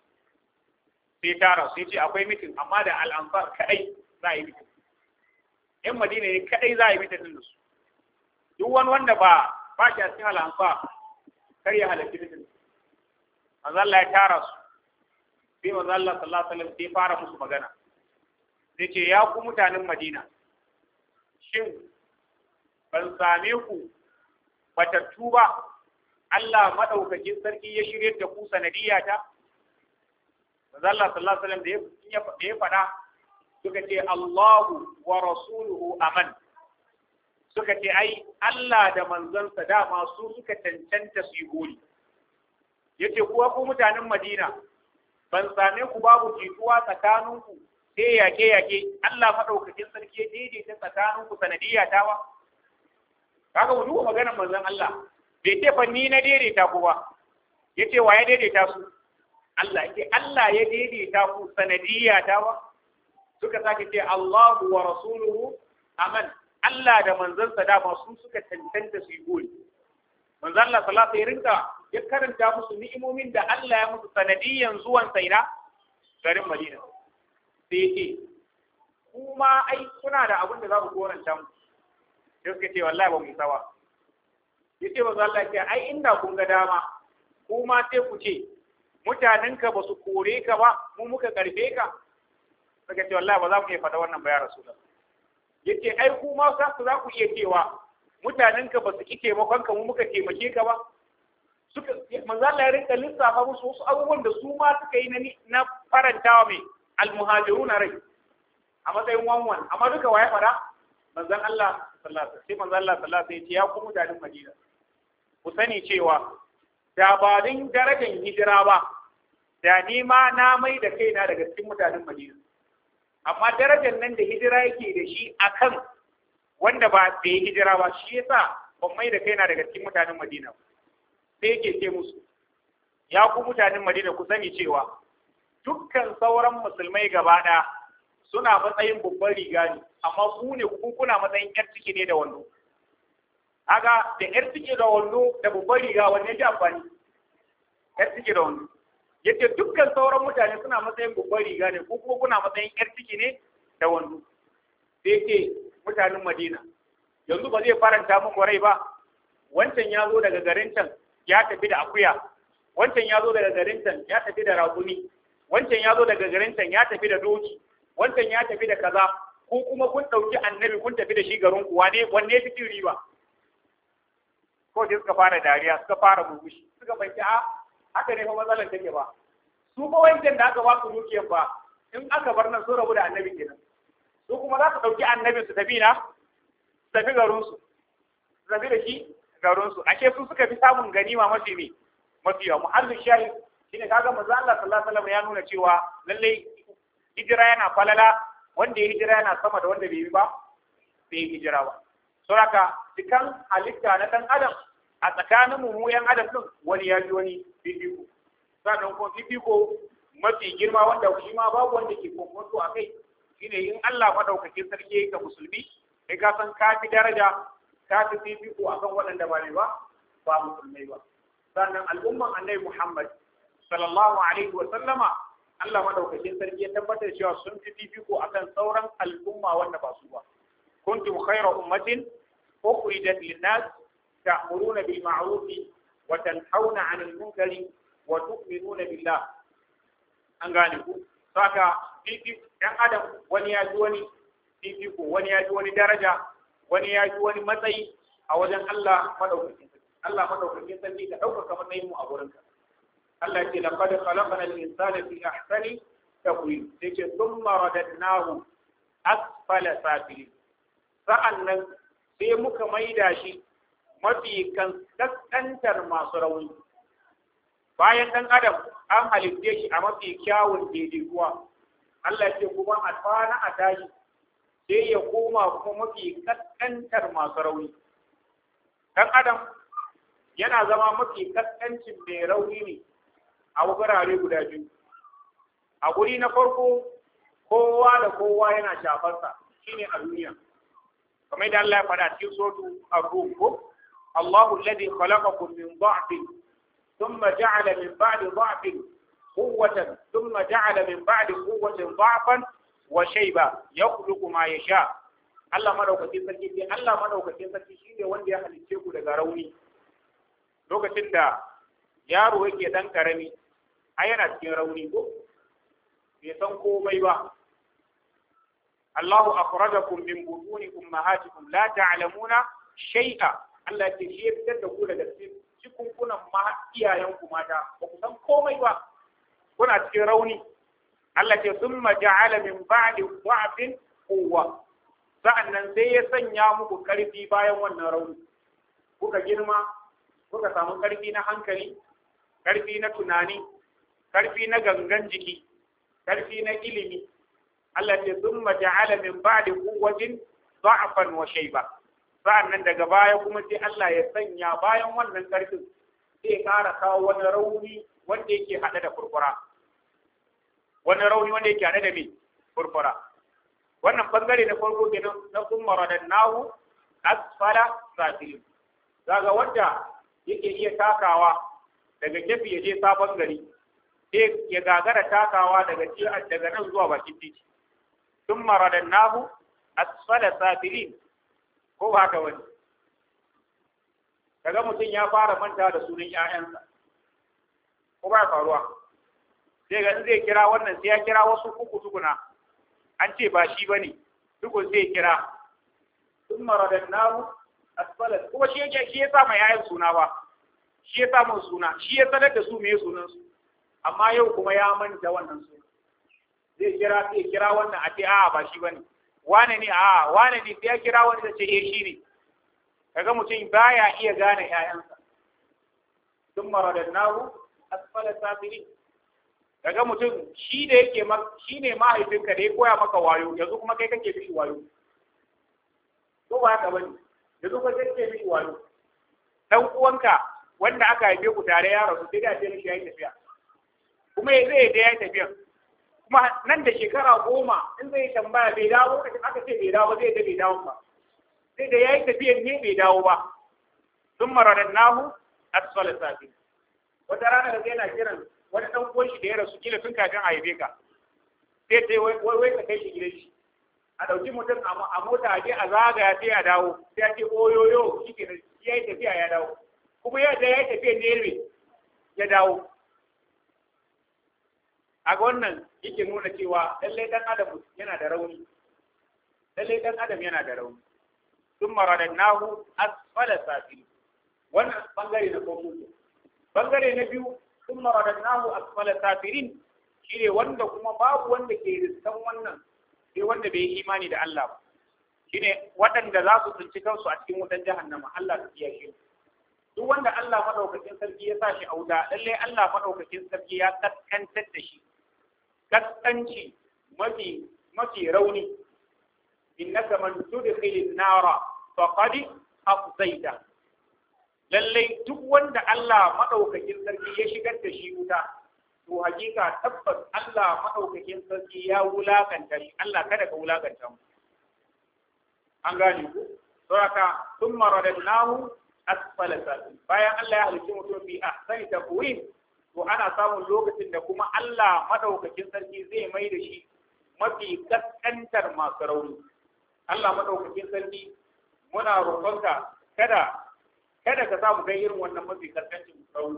sai tara sai ce akwai mitin amma da al'ansar kadai za a yi mitin yan Madina ne kadai za a yi mitin da su duk wani wanda ba ba shi a cikin al'ansar kar ya halarci mitin manzo Allah ya tara su sai manzo Allah sallallahu alaihi wasallam sai fara musu magana sai ce ya ku mutanen Madina shin ban same ku batattu ba Allah madaukakin sarki ya shirye da ku sanadiyata manzo Allah sallallahu alaihi wasallam da ya faɗa suka ce Allahu wa rasuluhu aman suka ce ai Allah da manzansa dama su suka cancanta su yi gori yace kuwa ku mutanen Madina ban same ku babu jituwa tsakaninku sai yake yake Allah madaukakin sarki ya daidaita tsakaninku sanadiyya ta ba kaga mu duba maganar manzon Allah bai ce fa ni na daidaita ku ba yace wa ya daidaita su Allah yake Allah ya daidaita ku sanadiyya ta ba suka sake ce Allahu wa rasuluhu aman Allah da manzansa da su suka tantance su yi gori manzon Allah sallallahu alaihi rinka ya karanta musu ni'imomin da Allah ya musu sanadiyyan zuwan saina garin Madina sai yake kuma ai kuna da abin da za ku koranta mu sai suka ce wallahi ba mu isa ba yace manzon Allah ya ce ai inda kun ga dama kuma sai ku ce mutanenka ba su kore ka ba mu muka karfe ka suka ce wallahi ba za mu iya faɗa wannan ba ya rasulullah yace ai ku ma za ku za ku iya cewa mutanenka ba su ki taimakon ka mu muka taimake ka ba suka manzo Allah ya rinka lissafa musu wasu abubuwan da su ma suka yi na na farantawa mai almuhajirun rai a matsayin wanwan amma duka waye fara manzon Allah sallallahu alaihi wasallam sai manzo Allah sallallahu alaihi wasallam ya ku mutanen Madina ku sani cewa da ba din darajar hijira ba da ni ma na mai da kaina daga cikin mutanen Madina amma darajar nan da hijira yake da shi akan wanda ba bai hijira ba shi yasa ban mai da kaina daga cikin mutanen Madina sai yake ce musu ya ku mutanen Madina ku sani cewa dukkan sauran musulmai gaba ɗaya suna matsayin babban riga ne amma ku ne ku kuna matsayin yar ciki ne da wando aga da yar ciki da wando da babban riga wanne ya amfani yar ciki da wando yace dukkan sauran mutane suna matsayin babban riga ne ko kuma kuna matsayin yar ciki ne da wando sai yake mutanen Madina yanzu ba zai faranta muku rai ba wancan ya zo daga garin can ya tafi da akuya wancan ya zo daga garin can ya tafi da rakumi wancan ya zo daga garin can ya tafi da doki wancan ya tafi da kaza ko kuma kun dauki annabi kun tafi da shi garin ku wane wanne fi cin riba ko sai suka fara dariya suka fara murmushi suka banki a haka ne fa matsalar take ba su ba wancan da aka ba su dukiyar ba in aka bar nan su rabu da annabi kenan su kuma za su dauki annabi su tafi na su tafi garin su su tafi da shi garin su ashe su suka fi samun ganima mafi ne mafi yawa muhallin shahid shine kaga manzo Allah sallallahu alaihi wasallam ya nuna cewa lalle hijira yana falala wanda ya hijira yana sama da wanda bai yi ba bai yi hijira ba saboda cikan halitta na dan adam a tsakanin mu mu yan adam din wani ya ji wani fifiko sannan kuma fifiko mafi girma wanda shi ma babu wanda ke kokonto a kai shine in Allah madaukakin sarki ga musulmi kai ka san ka fi daraja ka fi fifiko akan waɗanda ba ne ba ba musulmai ba sannan al'umman annabi Muhammad sallallahu alaihi wa sallama Allah madaukakin sarki ya tabbatar cewa sun fi fifiko akan sauran al'umma wanda ba su ba kuntum khayra ummatin ukhrijat lin-nas ta'muruna bil ma'ruf wa tanhauna 'anil munkari wa tu'minuna billah an gane ku saka fifi dan adam wani ya ji wani fifiko wani ya ji wani daraja wani ya ji wani matsayi a wajen Allah madaukakin sarki Allah madaukakin sarki ka dauka matsayin mu a gurinka Allah ya ce laqad khalaqna al-insana fi ahsani taqwim sai ce thumma radadnahu asfala safilin sa'annan sai muka maida shi mafi kaskantar masu rauni bayan dan adam an halitte shi a mafi kyawun daidaituwa Allah ya ce kuma a kwana a tashi sai ya koma kuma mafi kaskantar masu rauni dan adam yana zama mafi kaskancin mai rauni ne a wurare guda biyu a guri na farko kowa da kowa yana shafarsa shine a duniya kamar da Allah ya faɗa cikin suratul ar-rum ko Allahu alladhi khalaqakum min dha'fin thumma ja'ala min ba'di dha'fin quwwatan thumma ja'ala min ba'di quwwatin dha'fan wa shayba yakhluqu ma yasha Allah madaukakin sarki sai Allah madaukakin sarki shine wanda ya halicce ku daga rauni lokacin da yaro yake dan karami ai yana cikin rauni ko bai san komai ba Allahu akhrajakum min butuni ummahatikum la ta'lamuna shay'a Allah ya ce shi ya fitar da ku daga cikin kunan ma iyayen ku mata ba ku san komai ba kuna cikin rauni Allah ce summa ja'ala min ba'di dha'fin quwwa sa'annan sai ya sanya muku karfi bayan wannan rauni kuka girma kuka samu karfi na hankali karfi na tunani karfi na gangan jiki karfi na ilimi Allah ce summa ja'ala min ba'di quwwatin dha'fan wa shayba sa'annan daga baya kuma sai Allah ya sanya bayan wannan karfin sai ya ƙara kawo wani rauni wanda yake hade da furfura wani rauni wanda yake hade da me furfura wannan bangare na farko kenan na summa radannahu asfala safilin daga wanda yake iya takawa daga gefe ya je sabon gari sai ya gagara takawa daga daga nan zuwa bakin titi thumma radannahu asfala safilin ko ba haka wani daga mutum ya fara manta da sunan ƴaƴansa ko ba faruwa sai ga zai kira wannan sai ya kira wasu uku tukuna an ce ba shi bane duk zai kira thumma radannahu asfala kuma shi yake shi ya sa mai ƴaƴan suna ba shi ya sa mun suna shi ya sanar da su me sunan su amma yau kuma ya manta wannan suna zai kira sai kira wannan a ce a ba shi bane wane ne a wane ne sai ya kira wani da ce eh shi ne kaga mutum baya iya gane ƴaƴansa thumma radannahu asfala safilin kaga mutum shi da yake shi ne mahaifinka da ya koya maka wayo yanzu kuma kai kake mishi wayo ko ba haka bane yanzu kuma kai kake mishi wayo dan uwanka wanda aka haife ku tare ya rasu sai da ce mishi yayi tafiya kuma zai da yayi tafiya kuma nan da shekara goma in zai tambaya bai dawo aka ce bai dawo zai da bai dawo ba sai da yayi tafiya ne bai dawo ba thumma radannahu asfala safilin wata rana da yana kiran wani ɗan uwan shi da ya rasu kila tun kafin a haife ka sai sai wai wai ka kai shi gidan shi a ɗauki mutum a mota a je a zagaya sai a dawo sai a ce oyoyo shi ke ya yi tafiya ya dawo kuma ya da ya yi tafiya ne ya dawo a ga wannan yake nuna cewa lallai ɗan adam yana da rauni lallai ɗan adam yana da rauni sun maradannahu asfala safili wannan bangare na farko bangare na biyu ثم رددناه أسفل سافلين shine wanda kuma babu wanda ke riskan wannan sai wanda bai yi imani da Allah ba shine waɗanda za su tsinci kansu a cikin wutan jahannama Allah ta kiyaye duk wanda Allah madaukakin sarki ya sa shi auda lalle Allah madaukakin sarki ya kaskantar da shi kaskanci mafi mafi rauni innaka man tudkhilin nara faqad afzaita lallai duk wanda Allah madaukakin sarki ya shigar da shi wuta to hakika tabbas Allah madaukakin sarki ya wulakanta shi Allah kada ka wulakanta mu an gane ku saboda thumma radadnahu asfala safil bayan Allah ya halicci mutum fi ahsani taqwim to ana samun lokacin da kuma Allah madaukakin sarki zai mai da shi mafi kaskantar masu rauni Allah madaukakin sarki muna roƙonka kada kada ka samu kai irin wannan mafi kaskancin rauni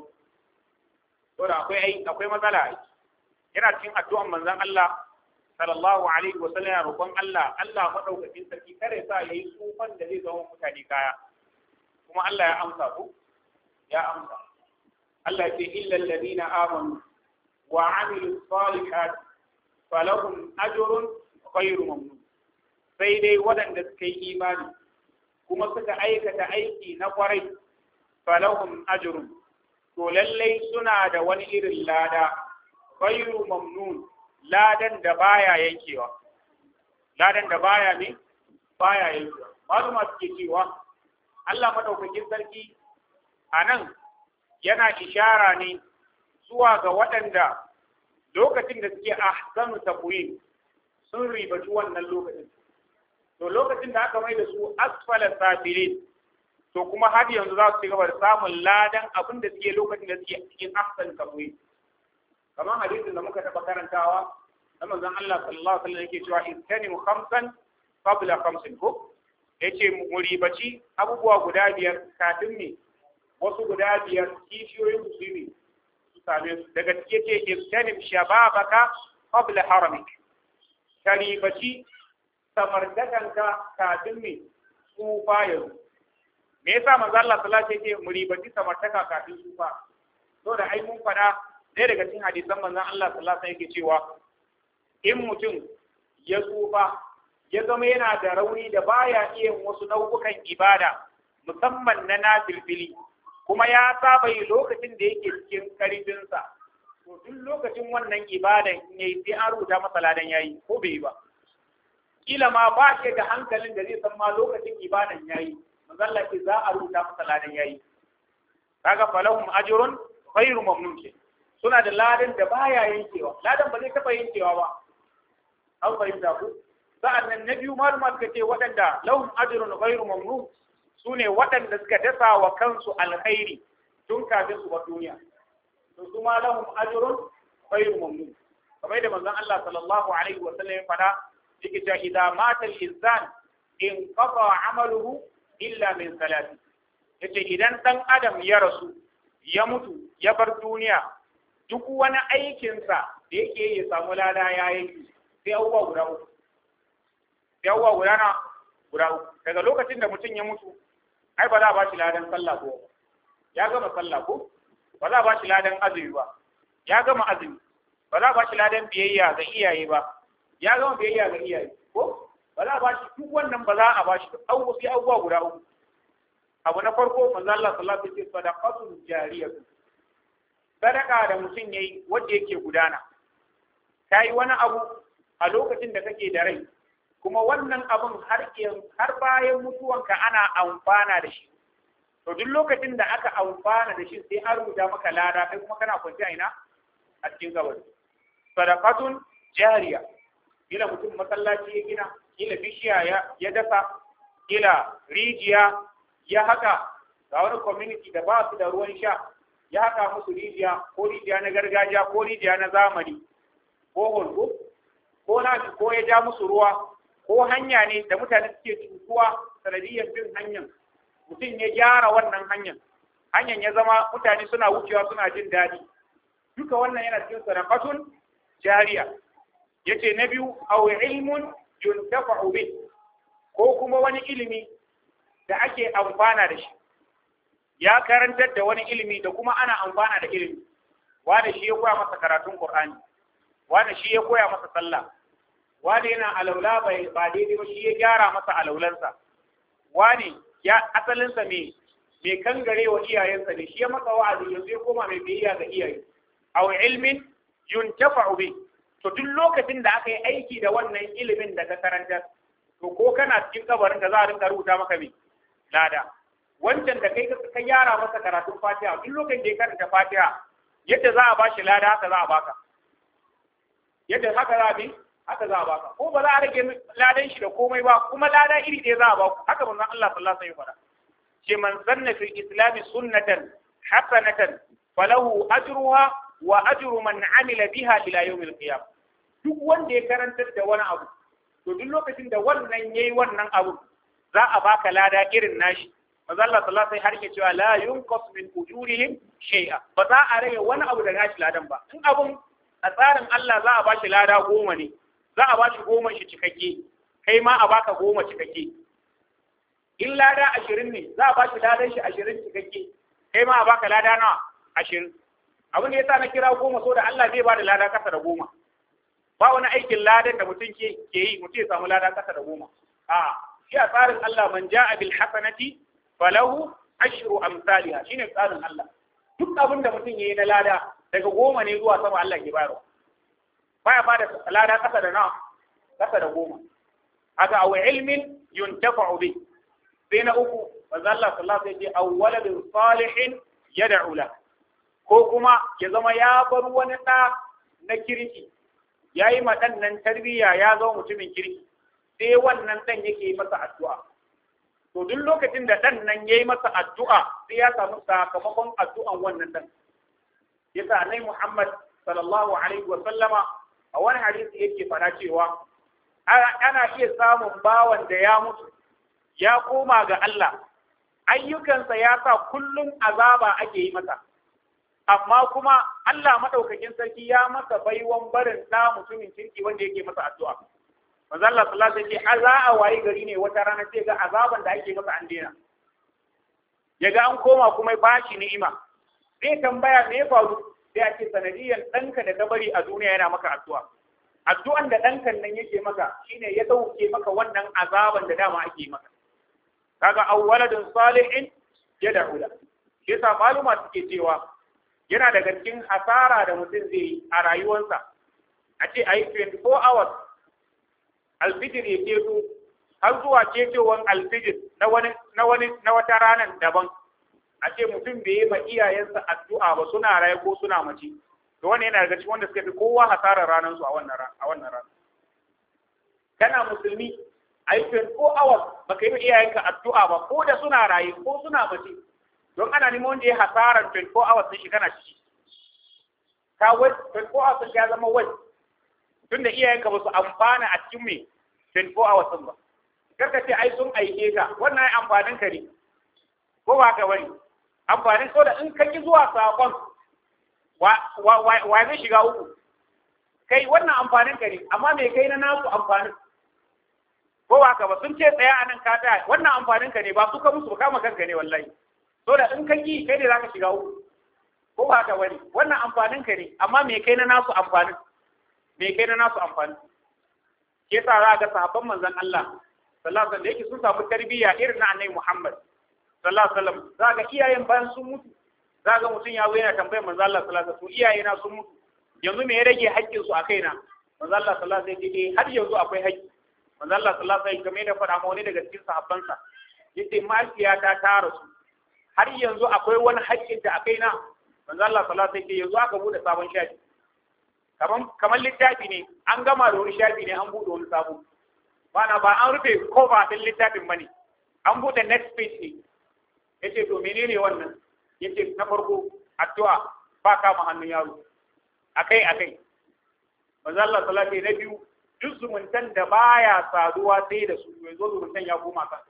to da akwai akwai matsala yana cikin addu'an manzon Allah sallallahu alaihi wa sallam ya roƙon Allah Allah madaukakin sarki kada ya sa yayi tsufan da zai zama mutane kaya kuma Allah ya amsa ku ya amsa Allah ya ce illal ladina amanu wa amilus salihat falahum ajrun ghayru mamnun sai dai waɗanda suka yi imani kuma suka aikata aiki na kwarai falahum ajrun to lallai suna da wani irin lada ghayru mamnun ladan da baya yankewa ladan da baya ne baya yankewa maluma suke cewa Allah madaukakin sarki anan yana ishara ne zuwa ga waɗanda lokacin da suke ahsanu taqwim sun ribaci wannan lokacin to lokacin da aka mai da su asfala safilin to kuma har yanzu za su ci gaba da samun ladan abin da suke lokacin da suke cikin ahsan taqwim kamar hadisin da muka taɓa karantawa na manzon Allah sallallahu alaihi wasallam yake cewa istanimu khamsan qabla khamsin ko yace mu ribaci abubuwa guda biyar kafin ne wasu guda biyar kishiyoyin su ne su same su daga cike ce istanim shababaka qabla haramik ka ribaci samartakanka kafin ne tsufa yanzu me yasa manzo Allah sallallahu alaihi wasallam yake mu ribaci samartaka kafin tsufa to da ai mun fada ɗaya daga cikin hadisan manzon Allah sallallahu alaihi wasallam yake cewa in mutum ya tsufa ya zama yana da rauni da baya iya wasu nau'ukan ibada musamman na nafilfili kuma ya saba yi lokacin da yake cikin karfinsa to duk lokacin wannan ibadan in yayi sai an rubuta masa ladan yayi ko bai yi ba kila ma ba shi da hankalin da zai san ma lokacin ibadan yayi manzo Allah ce za a rubuta masa ladan yayi kaga falahum ajrun ghairu mamnun suna da ladan da baya yankewa ladan ba zai taba yankewa ba an fahimta ku sa'annan na biyu maluma suka ce waɗanda lahum ajrun ghairu mamnun sune waɗanda suka dasa wa kansu alkhairi tun kafin su ba duniya to su ma lahum ajrun ghairu mamnun kamar da manzon Allah sallallahu alaihi wa sallam ya fada yake cewa idza mata al-insan in qata amaluhu illa min salati yace idan dan adam ya rasu ya mutu ya bar duniya duk wani aikinsa da yake ya samu lada ya yanki sai abubuwa guda uku sai abubuwa guda na guda uku daga lokacin da mutum ya mutu ai ba za a ba shi ladan sallah ko ya gama sallah ko ba za a ba shi ladan azumi ba ya gama azumi ba za a ba shi ladan biyayya ga iyaye ba ya gama biyayya ga iyaye ko ba za a ba shi duk wannan ba za a ba shi abubuwa sai abubuwa guda uku abu na farko manzo Allah sallallahu alaihi wasallam sadaqatun jariyatun sadaka da mutum yayi wanda yake gudana kai wani abu a lokacin da kake da rai kuma wannan abun har har bayan mutuwanka ana amfana da shi to duk lokacin da aka amfana da shi sai an rubuta maka lada kai kuma kana kwanci a ina a cikin gabas sadaqatun jariya ila mutum masallaci ya gina ila bishiya ya ya dasa ila rijiya ya haka ga wani community da ba su da ruwan sha ya haka musu rijiya ko rijiya na gargajiya ko rijiya na zamani ko holgo ko na ko ya ja musu ruwa ko hanya ne da mutane suke cutuwa sanadiyyar bin hanyar mutum ya gyara wannan hanyar hanyar ya zama mutane suna wucewa suna jin daɗi duka wannan yana cikin sadaqatun jariya yace na biyu aw ilmun yuntafa'u bih ko kuma wani ilimi da ake amfana da shi ya karantar da wani ilimi da kuma ana amfana da ilimi wanda shi ya koya masa karatun Qur'ani wanda shi ya koya masa sallah wanda yana alaula bai ba daidai ba shi ya gyara masa alaulansa wani ya asalinsa me me kangare wa iyayensa ne shi ya masa wa'azi yanzu ya koma mai biyayya ga iyaye aw ilmin yuntafa'u bi to duk lokacin da aka yi aiki da wannan ilimin da ka karanta to ko kana cikin kabarin da za a rinka rubuta maka me lada wancan da kai ka yara masa karatun Fatiha duk lokacin da ya karanta Fatiha yadda za a bashi lada haka za a baka yadda haka za a bi haka za a baka ko ba za a rage ladan shi da komai ba kuma lada iri ɗaya za a baku haka manzon Allah sallallahu alaihi wasallam ce man sanna fil islam sunnatan hasanatan falahu ajruha wa ajru man amila biha ila yawm al-qiyam duk wanda ya karantar da wani abu to duk lokacin da wannan yayi wannan abu za a baka lada irin nashi manzo Allah sallallahu alaihi wasallam har ke cewa la yunqas min ujurihim shay'a ba za a rage wani abu da nashi ladan ba in abun a tsarin Allah za a bashi lada goma ne za a bashi goma shi cikakke kai ma a baka goma cikakke in lada ashirin ne za a bashi ladan shi ashirin cikakke kai ma a baka lada nawa ashirin abin da yasa na kira goma so da Allah zai bada lada kasa da goma ba wani aikin ladan da mutum ke ke yi mutum ya samu lada kasa da goma a shi a tsarin Allah man ja'a bil hasanati falahu ashru amsalha shine tsarin Allah duk abin da mutum yayi na lada daga goma ne zuwa sama Allah ke bayarwa baya bada lada kasa da nawa kasa da goma haka aw ilmin yuntafa'u bi sai na uku manzo Allah sallallahu alaihi wasallam ya ce aw waladun salihin yad'u lahu ko kuma ya zama ya bar wani ɗa na kirki ya yi ɗan nan tarbiyya ya zama mutumin kirki sai wannan ɗan yake masa addu'a to duk lokacin da ɗan nan ya yi masa addu'a sai ya samu sakamakon addu'an wannan ɗan yasa annabi Muhammad sallallahu alaihi wa sallama a wani hadisi yake fara cewa ana iya samun bawan da ya mutu ya koma ga Allah ayyukansa ya sa kullum azaba ake yi masa amma kuma Allah madaukakin sarki ya masa baiwan barin da mutumin kirki wanda yake masa addu'a manzo Allah sallallahu alaihi wasallam za a wayi gari ne wata rana sai ga azaban da ake masa an dena yaga an koma kuma bashi ni'ima sai tambaya me ya faru sai ake sanadiyan danka da kabari a duniya yana maka addu'a addu'an da dankan nan yake maka shine ya dauke maka wannan azaban da dama ake maka kaga awwaladun salihin yad'u la yasa maluma suke cewa yana daga cikin hasara da mutum zai yi a rayuwarsa a ce a yi twenty-four hours alfijir ya keto har zuwa ketowar alfijir na wani na wani na wata ranar daban a ce mutum bai yi ma iyayensa addu'a ba suna raye ko suna mace to wannan yana daga cikin wanda suka fi kowa hasarar ranar su a wannan a wannan rana kana musulmi a yi twenty-four hours baka yi ma iyayenka addu'a ba ko da suna raye ko suna mace don ana neman wanda ya hasarar twenty-four hours sun shi kana ciki ka wai twenty-four hours sun ya zama wai tun da iyayenka ba su amfana a cikin mai twenty-four hours sun ba karka ce ai sun aike ka wannan ai amfanin ka ne ko ba ka bari amfanin so da in ka ki zuwa sakon wa wa wa zai shiga uku kai wannan amfanin ka ne amma me kai na nasu amfanin ko ba ka ba sun ce tsaya anan ka ta wannan amfanin ka ne ba su ka musu ba kama kanka ne wallahi so da in ka ki kai ne zaka shiga uku ko ba ka bari wannan amfanin ka ne amma me kai na nasu amfanin me kai na nasu amfanin ke sa za ga sahabban manzon Allah sallallahu alaihi wasallam da yake sun samu tarbiyya irin na annabi Muhammad sallallahu alaihi wasallam za ga iyayen bayan sun mutu za ga mutum ya zo yana tambayar manzon Allah sallallahu alaihi wasallam iyaye na sun mutu yanzu me ya rage haƙƙin su a kaina manzon Allah sallallahu alaihi wasallam har yanzu akwai haƙƙi manzon Allah sallallahu alaihi wasallam kamar da faɗa ma wani daga cikin sahabbansa yace mahaifiyata ta rasu har yanzu akwai wani haƙƙin da a kaina manzon Allah sallallahu alaihi wasallam yanzu aka bude sabon shafi kamar kamar littafi ne an gama da wani shafi ne an bude wani sabo bana ba an rufe cover din littafin bane an bude next page ne yace to menene wannan yace na farko addu'a ba kama hannun yaro akai akai manzo Allah sallallahu alaihi wasallam na biyu duk zumuntan da baya saduwa sai da su yanzu zumuntan ya koma kansa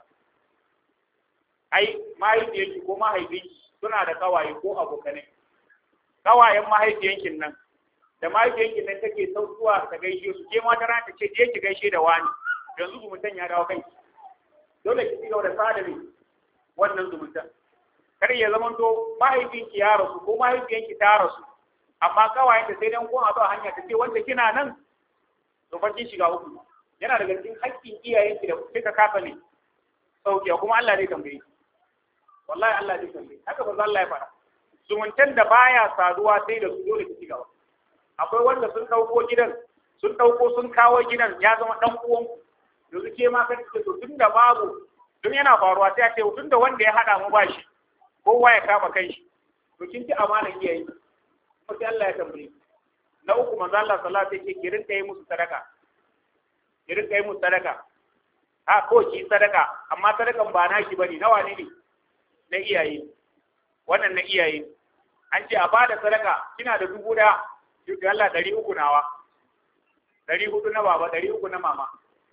ai mahaifiyanki ko mahaifinki suna da kawaye ko abokanai kawayen mahaifiyankin nan da mahaifiyankin nan take sautuwa ta gaishe su ke mata rana ta ce je ki gaishe da wani yanzu zumuntan ya dawo kai dole ki ci gaba da sadari wannan zumuntan kar ya zama to mahaifinki ya rasu ko mahaifiyanki ta rasu amma kawayen da sai dan ko a zuwa hanya ta ce wanda kina nan to fa kin shiga uku yana daga cikin haƙƙin iyayenki da kika kafa ne sauke kuma Allah zai tambaye wallahi Allah zai tambaye haka ba Allah ya fara zumuntan da baya saduwa sai da su dole ki ci gaba akwai wanda sun dauko gidan sun ɗauko sun kawo gidan ya zama ɗan uwan yanzu ke ma kan ce to tun da babu tun yana faruwa sai a ce tun da wanda ya haɗa mu ba shi kowa ya kama kai shi to kin ci amana iyaye ko sai Allah ya tambaye na uku manzo Allah sallallahu alaihi wasallam ki rinka yi musu sadaka ki rinka yi musu sadaka a ko ki sadaka amma sadakan ba naki bane nawa ne ne na iyaye wannan na iyaye an ce a bada sadaka kina da dubu da duk Allah ɗari uku nawa ɗari hudu na baba ɗari uku na mama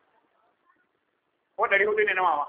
ko ɗari hudu ne na mama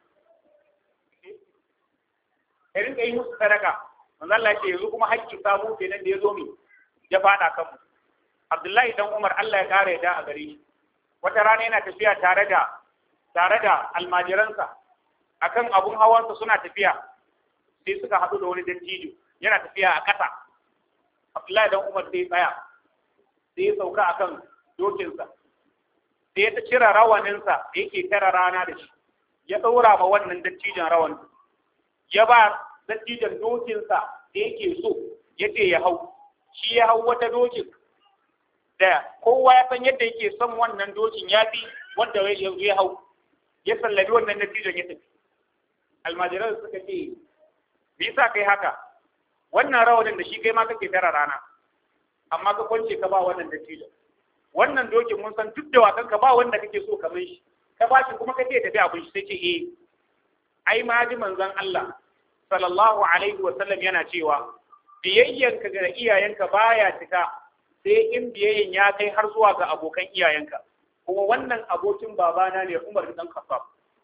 ka rinka yi musu sadaka manzo Allah ce yanzu kuma haƙƙi samu kenan da ya zo mi ya fada kanmu Abdullahi dan Umar Allah ya kare da a gare shi wata rana yana tafiya tare da tare da almajiransa akan abun hawansa suna tafiya sai suka haɗu da wani dattijo yana tafiya a ƙasa Abdullahi dan Umar sai tsaya sai ya sauka akan dokinsa sai ya cire rawaninsa yake tara rana da shi ya ɗaura ma wannan dattijon rawanin ya ba dattijon dokinsa da yake so ya ce ya hau shi ya hau wata dokin da kowa ya san yadda yake son wannan dokin ya fi wanda ya hau ya sallabi wannan dattijon ya tafi almajiran suka ce me yasa kai haka wannan rawanin da shi kai ma kake tara rana amma ka kwance ka ba wannan dattijon wannan dokin mun san duk da wakan ka ba wanda kake so kamar shi ka ba shi kuma kake tafi abin shi sai ce eh ai ma ji manzon Allah sallallahu alaihi wa sallam yana cewa biyayyanka ga iyayenka baya cika sai in biyayyan ya kai har zuwa ga abokan iyayenka kuma wannan abokin babana ne Umar bin Khattab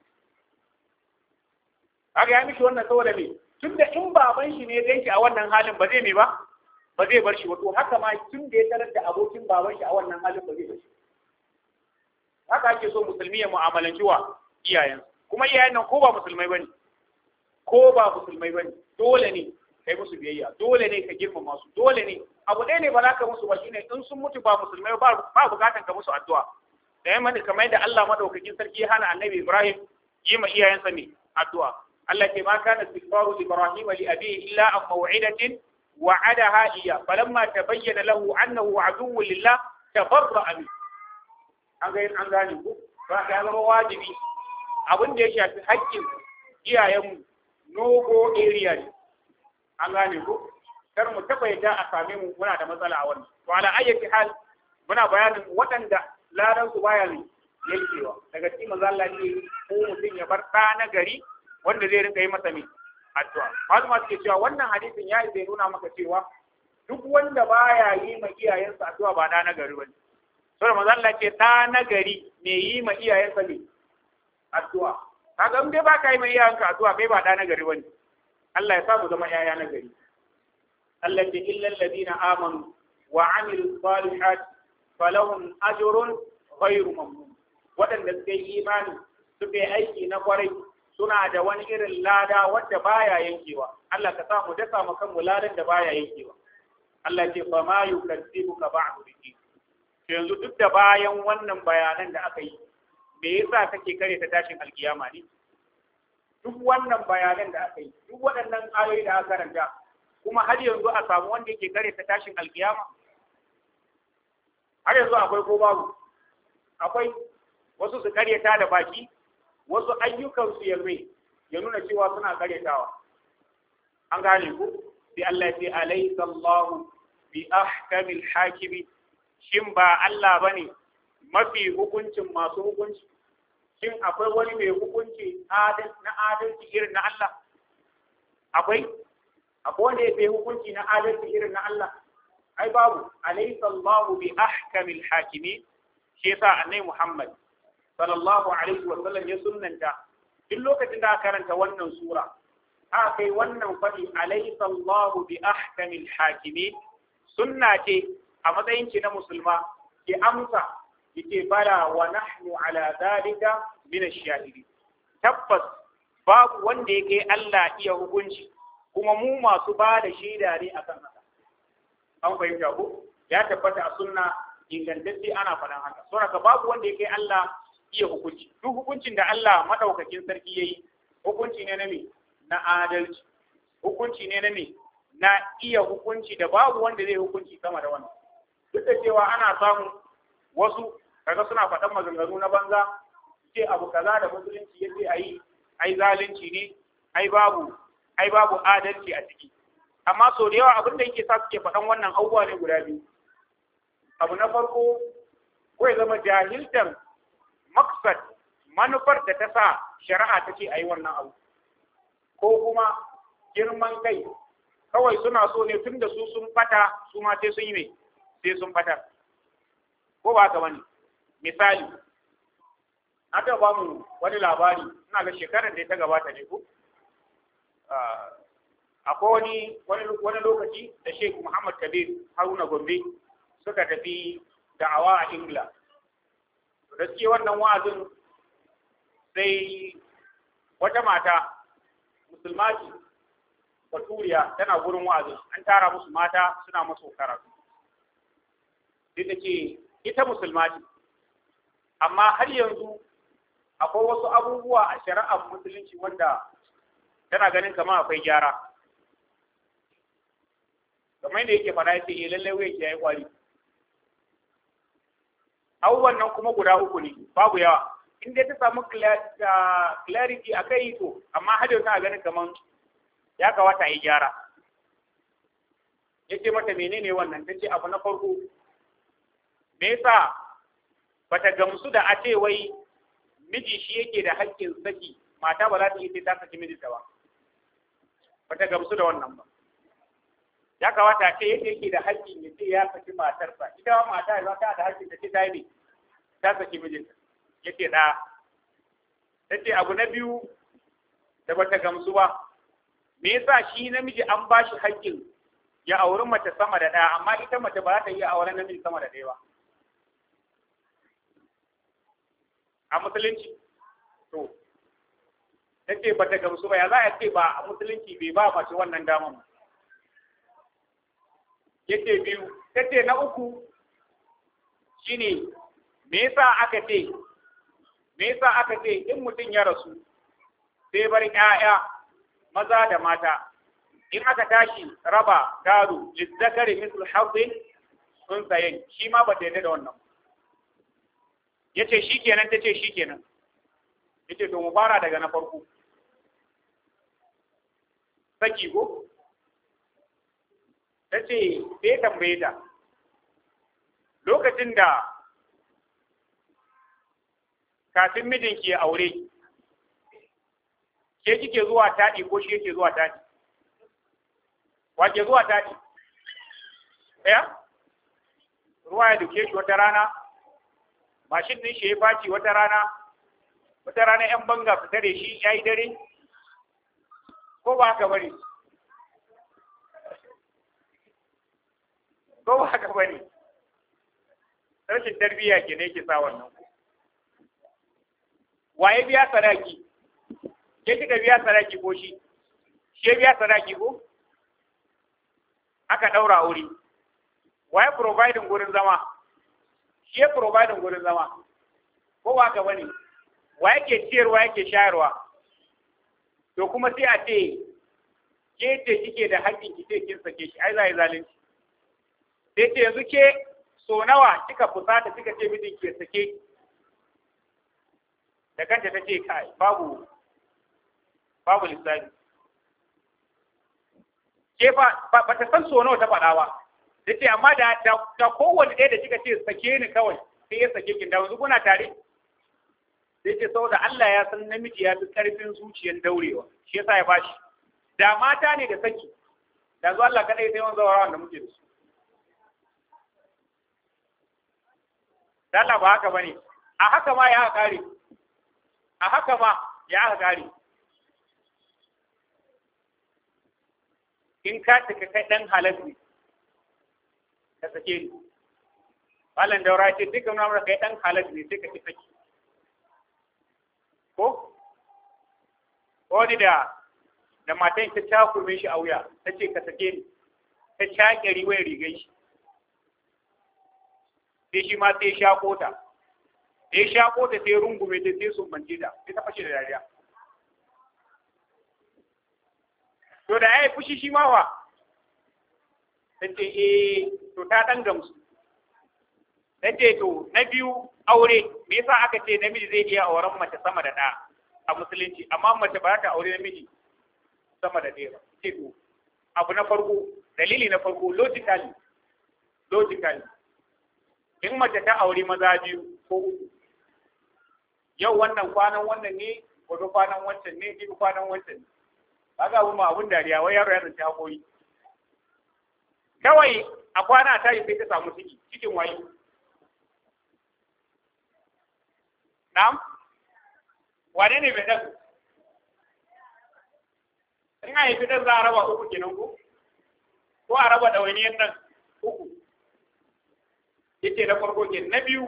haka ya miki wannan saboda me tunda in baban shi ne ganki a wannan halin ba zai me ba ba zai bar shi ba to haka ma tun da ya tarar da abokin baban shi a wannan halin ba zai bar shi haka ake so musulmi ya mu'amalanci wa iyayen kuma iyayen nan ko ba musulmai bane ko ba musulmai bane dole ne kai musu biyayya dole ne ka girmama su dole ne abu ɗaya ne ba za ka musu ba shine in sun mutu ba musulmai ba ba bukatan ka musu addu'a da yamma ne kamar yadda Allah madaukakin sarki ya hana annabi Ibrahim yi ma iyayensa ne addu'a Allah ke ma kana istighfaru Ibrahim li abihi illa an maw'idatin wa'adaha iya falamma tabayyana lahu annahu aduwwun lillah tabarra'a min an ga an gane ku ba ka zama wajibi abin da ya shafi haƙƙin iyayenmu nogo area ne an gane ku kar mu taba yadda a same mu muna da matsala a wannan to ala ayyati hal muna bayanin waɗanda ladan su baya ne yankewa daga cikin manzo Allah ne ko mutum ya bar ɗa na gari wanda zai rinka yi masa mai addu'a malama suke cewa wannan hadisin ya zai nuna maka cewa duk wanda baya yi ma iyayensa addu'a ba ɗa na gari bane saboda manzo Allah ce ɗa na gari me yi ma iyayensa ne addu'a kaga in dai baka yi ma iyayenka addu'a kai ba ɗa na gari bane Allah ya sa mu zama yaya na gari Allah ce illal ladina amanu wa amilu salihat falahum ajrun ghayru mamnun wadanda suka yi imani suka yi aiki na kwarai suna da wani irin lada wanda baya yankewa Allah ka sa mu dasa mu kan ladan da baya yankewa Allah ce fa ma yukadzibuka ba'du bihi yanzu duk da bayan wannan bayanan da aka yi me yasa kake kare ta tashin alkiyama ne duk wannan bayanan da aka yi duk waɗannan ayoyi da aka karanta kuma har yanzu a samu wanda yake kare ta tashin alkiyama har yanzu akwai ko babu akwai wasu su karyata da baki wasu ayyukansu ya zai ya nuna cewa suna karyatawa an gane ku sai Allah ya ce alaysa Allahu bi ahkamil hakimi shin ba Allah bane mafi hukuncin masu hukunci shin akwai wani mai hukunci adal na adalci irin na Allah akwai akwai wanda ya fi hukunci na adalci irin na Allah ai babu alaysa Allahu bi ahkamil hakimi shi yasa annabi Muhammad sallallahu alaihi wa sallam ya sunnanta duk lokacin da aka karanta wannan sura aka kai wannan fadi alaysa Allahu bi ahkamil hakimi sunna ce a matsayin ki na musulma ki amsa yake bala wa nahnu ala zalika min ash-shahidin tabbas babu wanda yake Allah iya hukunci kuma mu masu ba da shaida ne akan haka an fahimta ko ya tabbata a sunna ingantacce ana faɗan haka saboda babu wanda yake Allah iya hukunci duk hukuncin da Allah madaukakin sarki yayi hukunci ne na me na adalci hukunci ne na me na iya hukunci da babu wanda zai hukunci sama da wannan duk da cewa ana samu wasu kaga suna faɗan maganganu na banza ce abu kaza da musulunci yace ayi ai zalunci ne ai babu ai babu adalci a ciki amma so da yawa abin da yake sa suke faɗan wannan abubuwa ne guda biyu abu na farko ko ya zama jahiltan maksad manufar da ta sa shari'a ta ce a yi wannan abu ko kuma girman kai kawai suna so ne tun da su sun fata su ma sai sun yi mai sai sun fata ko ba haka bane misali na taɓa ba mu wani labari ina ga shekarar da ta gabata ne ko akwai wani wani lokaci da Sheikh Muhammad Kabir Haruna Gombe suka tafi da'awa a Ingila da suke wannan wa'azin sai wata mata musulma ce baturiya tana gurin wa'azin an tara musu mata suna musu karatu sai ta ce ita musulma ce amma har yanzu akwai wasu abubuwa a shari'ar musulunci wanda tana ganin kamar akwai gyara kamar yadda yake fara yace eh lallai wai yayi kwari abubuwan nan kuma guda uku ne babu yawa in dai ta samu clarity a kai to amma har yau tana ganin kamar ya kawata yi gyara yace mata menene wannan tace abu na farko me yasa bata gamsu da a ce wai miji shi yake da haƙƙin saki mata ba za ta yi sai ta saki mijinta ba bata gamsu da wannan ba ya kawata a ce yake yake da haƙƙin ya ce ya saki matarsa ita ma mata za ta da haƙƙin da ce ta yi ta saki mijinta yace da tace abu na biyu da bata gamsu ba me yasa shi namiji an ba shi haƙƙin ya auri mace sama da ɗaya amma ita mace ba za ta iya auren namiji sama da ɗaya ba a musulunci to tace bata gamsu ba ya za a ce ba a musulunci bai ba mace wannan damar ba yace biyu tace na uku shine me yasa aka ce me yasa aka ce in mutum ya rasu sai bar ƴaƴa maza da mata in aka tashi raba gado lizzakari mislu hazzin unsayin shi ma ba ta yarda da wannan yace shikenan tace shikenan yace to mu fara daga na farko saki go tace sai tambaye ta lokacin da kafin mijinki ya aure ke kike zuwa taɗi ko shi yake zuwa taɗi wa ke zuwa taɗi ɗaya ruwa ya duke shi wata rana mashin ɗin shi ya faci wata rana wata rana ‘yan banga su tare shi ya yi dare ko ba haka bane ko ba haka bane rashin tarbiyya ke ne ke sa wannan waye biya sadaki ke kika biya sadaki ko shi shi biya sadaki ko aka daura aure waye providing gurin zama shi providing gurin zama ko ba ka bane waye ke ciyarwa yake shayarwa to kuma sai a ce ke ce kike da haƙƙin ki sai kin sake shi ai zai zalunci sai ce yanzu ke so nawa kika fusata kika ce mijin ke sake da kanta ta ce kai babu babu lissafi ke fa ba ta san so nawa ta faɗa ba ta ce amma da da kowanne ɗaya da kika ce sake ni kawai sai ya sake kin da yanzu kuna tare sai ce saboda Allah ya san namiji ya fi karfin zuciyar daurewa shi yasa ya bashi da mata ne da saki da zuwa Allah kadai sai wani zawara wanda muke da su da Allah ba haka bane a haka ma ya kare a haka ma ya kare in ka taka kai dan halal ka sake ni Malam Daura ce duka mun amurka kai dan halal ne sai ka ci saki ko wani da da matan ta takume shi a wuya ta ce ka sake ni ta shaƙe riwayar rigar shi sai shi ma sai sha kota sai sha kota sai rungume ta sai sun bance ta sai ta fashe da dariya to da yayi fushi shi ma wa ta ce eh to ta dan gamsu na ce to na biyu aure me yasa aka ce namiji zai iya auren mace sama da ɗaya a musulunci amma mace ba ta aure namiji sama da ɗaya ba ce to abu na farko dalili na farko logically logically in mace ta aure maza biyu ko uku yau wannan kwanan wannan ne gobe kwanan wancan ne jibi kwanan wancan ne kaga abun ma abun dariya wai yaro ya tsinci hakori kawai a kwana ta yi sai ta samu ciki cikin waye na'am wane ne bai dan in a yi fitar za a raba uku kenan ko ko a raba ɗawainiyar nan uku yace na farko ke na biyu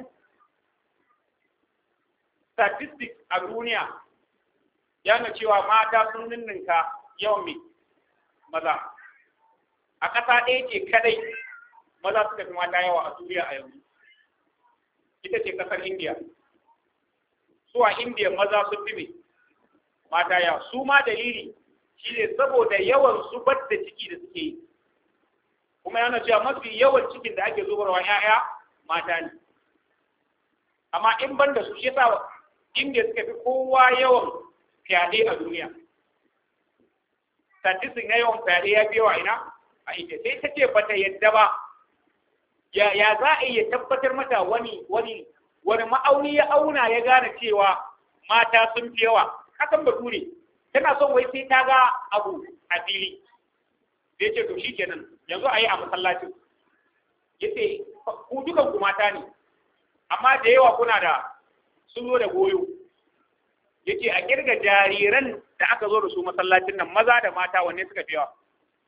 statistics a duniya yana cewa mata sun ninninka yawan mai maza a ƙasa ɗaya ce kadai maza suka fi mata yawa a duniya a yanzu ita ce ƙasar indiya su a indiya maza sun fi mai mata yawa su ma dalili shi ne saboda yawan zubar da ciki da suke yi kuma yana cewa mafi yawan cikin da ake zubarwa 'ya'ya mata ne amma in ban da su shi yasa indiya suka fi kowa yawan fyaɗe a duniya statistics na yawan fyaɗe ya fi yawa ina a ita sai ta ce bata yadda ba ya ya za a iya tabbatar mata wani wani wani ma'auni ya auna ya gane cewa mata sun fi yawa kasan bature tana son wai sai ta ga abu a fili sai ce to shikenan yanzu a yi a masallacin yace ku dukan ku mata ne amma da yawa kuna da sun zo da goyo yace a kirga jariran da aka zo da su masallacin nan maza da mata wanne suka fi yawa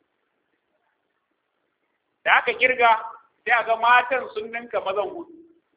da aka kirga sai a ga matan sun ninka mazan hudu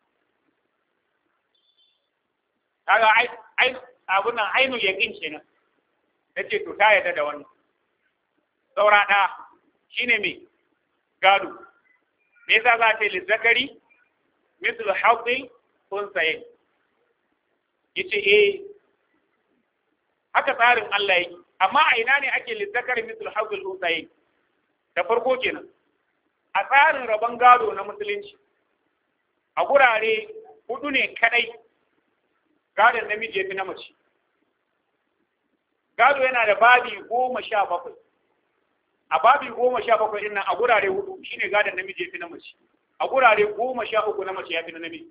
kaga ai ai abun nan ainul yaqin kenan yace to ta yarda da wannan saura da shine me gado me yasa za ta yi zakari mithlu hadhi unsayin yace eh haka tsarin Allah yake amma a ina ne ake lizzakari mithlu hadhi unsayin da farko kenan a tsarin rabon gado na musulunci a gurare hudu ne kadai gadon namiji ya fi na mace gado yana da babi goma sha bakwai a babi goma sha bakwai din nan a gurare hudu shine gadon namiji ya fi na mace a gurare goma sha uku na mace ya fi na namiji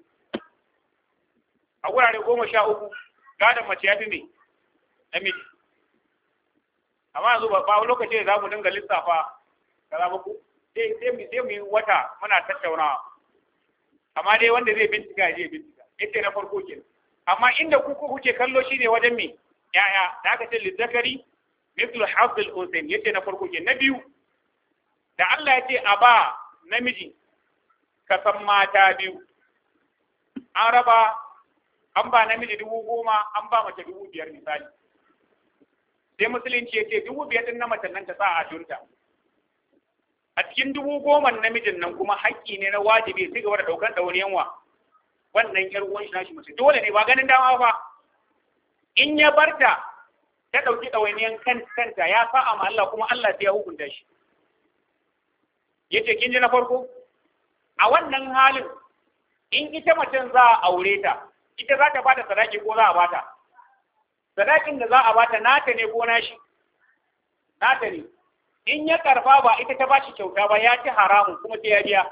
a gurare goma sha uku gadon mace ya fi mai namiji amma yanzu ba lokaci da za mu dinga lissafa kaza ba ku sai mu sai mu yi wata muna tattaunawa amma dai wanda zai bincika zai bincika yace na farko kenan amma inda ku ku kuke kallo shine wajen me yaya da aka ce lizzakari mithlu hadd al-unsayn yace na farko kenan na biyu da Allah yace a ba namiji ka san mata biyu an raba an ba namiji dubu goma an ba mace dubu biyar misali sai musulunci yace dubu biyar din na mace nan ta sa a junta a cikin dubu goma namijin nan kuma haƙƙi ne na wajibi sai gaba da ɗaukar ɗauniyan wa wannan ƴar uwan shi nashi mace dole ne ba ganin dama ba in ya barta ta ɗauki ɗauniyan kan kanta ya sa ma Allah kuma Allah sai ya hukunta shi yace kin ji na farko a wannan halin in ita macen za a aure ta ita za ta bata sadaki ko za a bata sadakin da za a bata nata ne ko nashi nata ne in ya karba ba ita ta bashi kyauta ba ya ci haramun kuma sai ya biya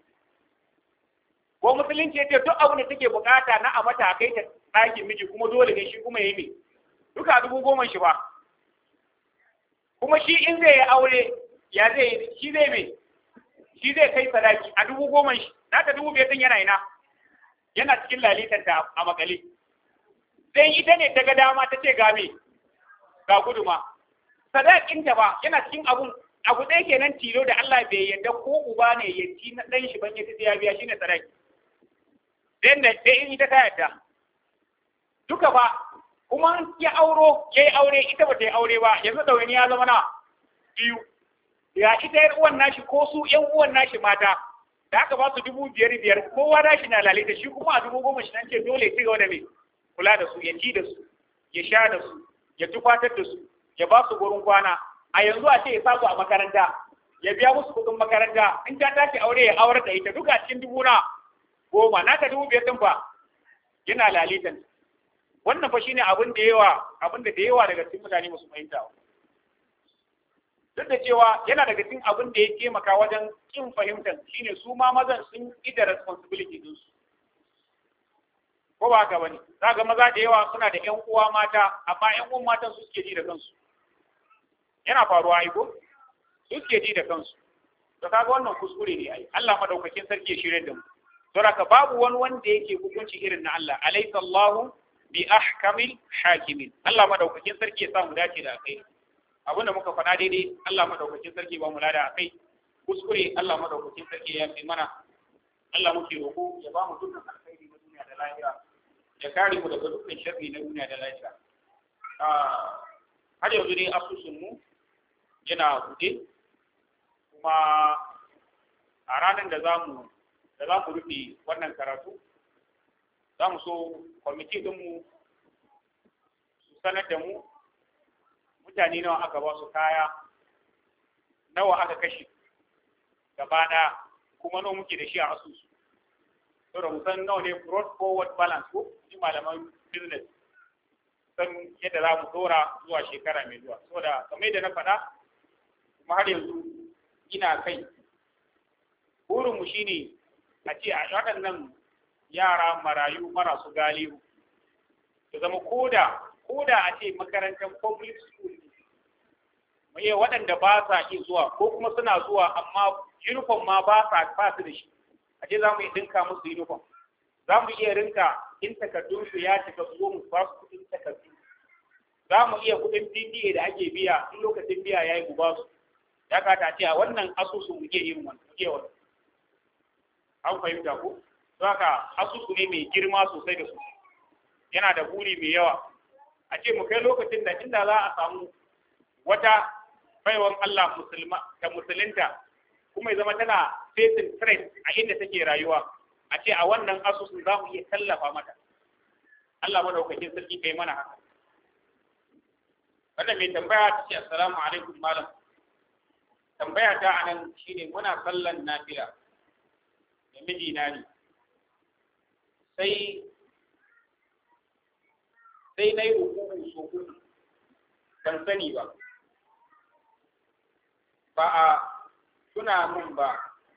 ko musulunci ya ce duk abin da take bukata na a mata kai ta ɗakin miji kuma dole ne shi kuma ya yi mai duka dubu goma shi ba kuma shi in zai yi aure ya zai yi shi zai mai shi zai kai sadaki a dubu goma shi na ta dubu biyar din yana ina yana cikin lalitanta a makale sai ita ne ta ga dama ta ce ga me ga guduma sadakin ta ba yana cikin abun abu ɗaya kenan tilo da Allah bai yarda ko uba ne ya ci na ɗan shi ban ya ya biya shine sadaki dan da sai in ita ta yarda duka ba kuma ya auro yayi aure ita ba ta yi aure ba yanzu dawaini ya zama na biyu ya ita yar uwan nashi ko su yan uwan nashi mata da aka ba su dubu biyar biyar kowa nashi na lalita shi kuma a dubu goma shi nan ce dole ya ci gaba da mai kula da su ya ci da su ya sha da su ya tufatar da su ya ba su gurin kwana a yanzu a ce ya sa su a makaranta ya biya musu kudin makaranta in ta tashi aure ya aurar da ita duka cikin dubu na goma naka dubu biyar din fa yana lalitan. Wannan fa shine abin da yawa abin da da yawa daga cikin mutane musu fahimta. Duk da cewa yana daga cikin abin da ya taimaka wajen kin fahimtar shine su ma mazan sun ida responsibility din su. Ko ba haka bane? Zaka maza da yawa suna da ƴan uwa mata amma ƴan uwan matan su suke ji da kansu. Yana faruwa ai ko? Su suke ji da kansu. To kaga wannan kuskure ne ai. Allah madaukakin sarki ya shirye da mu. Saboda babu wani wanda yake hukunci irin na Allah. Alaysa Allahu bi ahkamil hakimin. Allah madaukakin sarki ya sa mu dace da kai. Abin da muka faɗa daidai Allah madaukakin sarki ba mu lada a kai. Kuskure Allah madaukakin sarki ya yi mana. Allah muke roƙo ya ba mu dukkan alkhairi na duniya da lahira. Ya kare mu daga dukkan sharri na duniya da lahira. Ah, har yanzu dai asusun mu yana buɗe kuma a ranar da za mu da za mu rufe wannan karatu za mu so kwamiti ɗinmu su sanar da mu mutane nawa aka ba su kaya nawa aka kashe gaba ɗaya kuma nawa muke da shi a asusu to da musan nawa ne brought forward balance ko shi malaman business san yadda za mu dora zuwa shekara mai zuwa saboda kamar yadda na faɗa kuma har yanzu ina kai burinmu shine a ce a waɗannan yara marayu marasu galihu ya zama koda koda a ce makarantar public school mai waɗanda ba sa iya zuwa ko kuma suna zuwa amma uniform ma ba sa ba su da shi a ce za mu iya dinka musu uniform za mu iya rinka in takardunsu ya cika su mu ba su kuɗin takardu za mu iya kuɗin P T A da ake biya in lokacin biya ya yi mu ba su ya kata ce a wannan asusu muke yin wannan muke wannan an fahimta ko to haka asusu ne mai girma sosai da sosai yana da buri mai yawa a ce mu kai lokacin da inda za a samu wata baiwan Allah musulma ta musulunta kuma ya zama tana facing threat a inda take rayuwa a ce a wannan asusun za mu iya tallafa mata Allah madaukakin sarki kai mana haka wannan mai tambaya ta ce assalamu alaikum malam tambaya ta anan shine muna sallan nafila da mijina ne sai sai na yi hukumu so hudu ban sani ba ba a tuna mun ba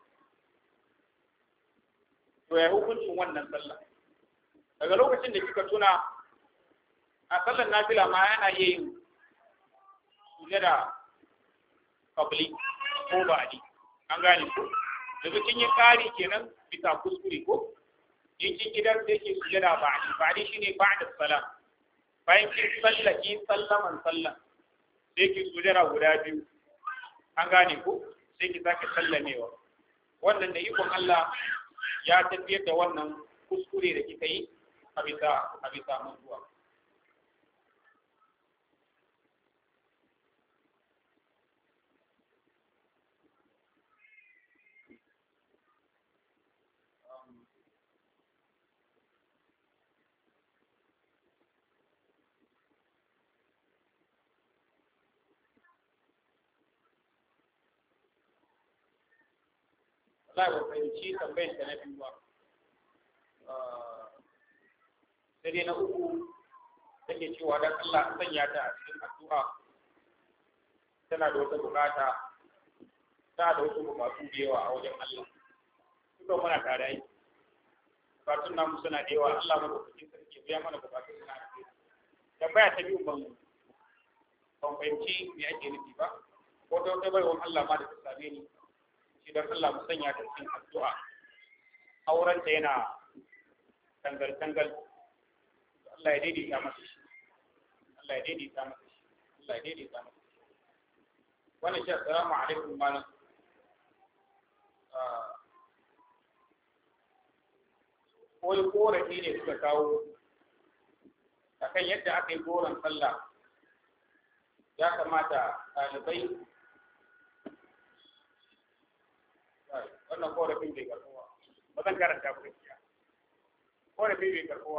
to ya hukuncin wannan sallah daga lokacin da kika tuna a sallar nafila ma yana iya yin sujada qabli ko ba'di an gane ko daga kin yi kari kenan bisa kuskure ko in kin gidan da yake sujada ba'di ba'di shine ba'da salam bayan kin sallaki sallaman sallan sai ki sujada guda biyu an gane ko sai ki sake sallamewa wannan da ikon Allah ya tafiyar da wannan kuskure da kika yi a bisa a bisa mutuwa za ba fahimci tambayar ta na biyu ba sai dai na uku take cewa don Allah sanya ta a cikin addu'a tana da wata bukata tana da wasu bukatu da yawa a wajen Allah duka muna tare yi bukatun namu suna da yawa Allah ma bukatun sarki biya mana bukatun suna da yawa tambaya ta biyu ban ban fahimci me ake nufi ba ko ta wata baiwan Allah ma da ta same ni idan Allah mu sanya ta cikin addu'a auren ta yana tangal tangal Allah ya daidaita masa shi Allah ya daidaita masa shi Allah ya daidaita masa shi wannan shi assalamu alaikum malam ko korafi ne suka kawo akan yadda aka yi goron sallah ya kamata ɗalibai wannan korafin bai karɓuwa ba zan karanta ku gaskiya korafin bai karɓuwa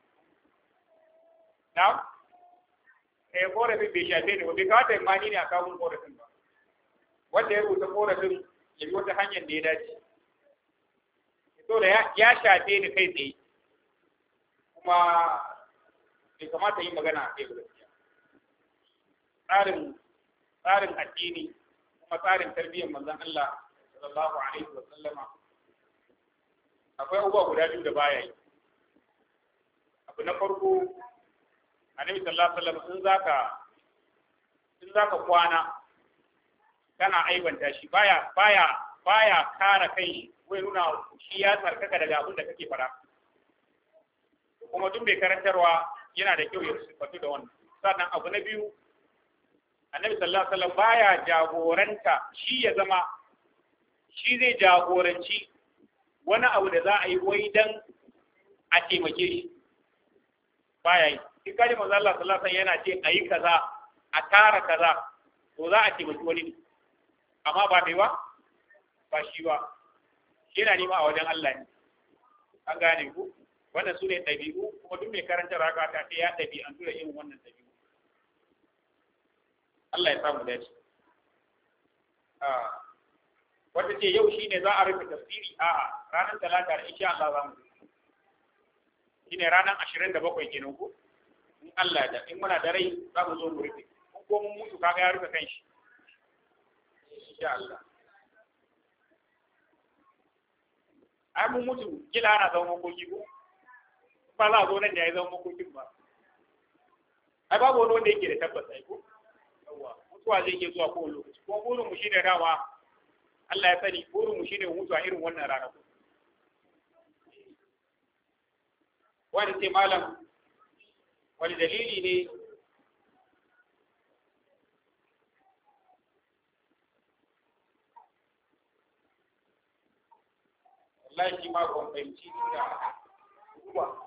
na eh korafin bai shafe ni ba bai kawata imani ne a kawo korafin ba wanda ya rubuta korafin ya bi wata hanyar da ya dace to da ya shafe ni kai tsaye kuma bai kamata yin magana a kai gaskiya. Tsarin tsarin addini kuma tsarin tarbiyyar manzon Allah sallallahu alaihi wa sallama akwai abubuwa guda biyu da baya yi. Abu na farko annabi sallallahu alaihi wa sallam in zaka in zaka kwana kana aibanta shi baya baya baya kara kai wai nuna shi ya tsarkaka daga abin da kake fara. Kuma duk bai karantarwa yana da kyau ya sifatu da wannan. Sannan abu na biyu annabi sallallahu alaihi wasallam baya jagoranta shi ya zama shi zai jagoranci wani abu da za a yi wai dan a taimake shi baya yi. Shi kaji manzo Allah sallallahu alaihi wasallam yana ce ayi kaza a tara kaza to za a taimaki wani ne amma ba mai ba ba shi ba shi yana nima a wajen Allah ne. An gane ku wannan su ne ɗabi'u kuma duk mai karanta raka ta ce ya ɗabi'antu da irin wannan ɗabi'u. Allah ya samu dace. Wata ce yau shine za a rufe tafsiri a'a ranar talata da insha Allah za mu shine ranar ashirin da bakwai kenan ko in Allah da in muna da rai za mu zo mu rufe in ko mun mutu kaga ya rufe kanshi insha Allah. Ai mun mutu kila ana zama makoki ko ba za a zo nan da ya zama makokin ba. Ai babu wani wanda yake da tabbas ai ko yawa mutuwa zai iya zuwa kowane lokaci kuma burin mu shine dama Allah ya sani burin mu shine mutuwa irin wannan rana ko wani sai malam wani dalili ne wallahi shi ma ban fahimci da kuwa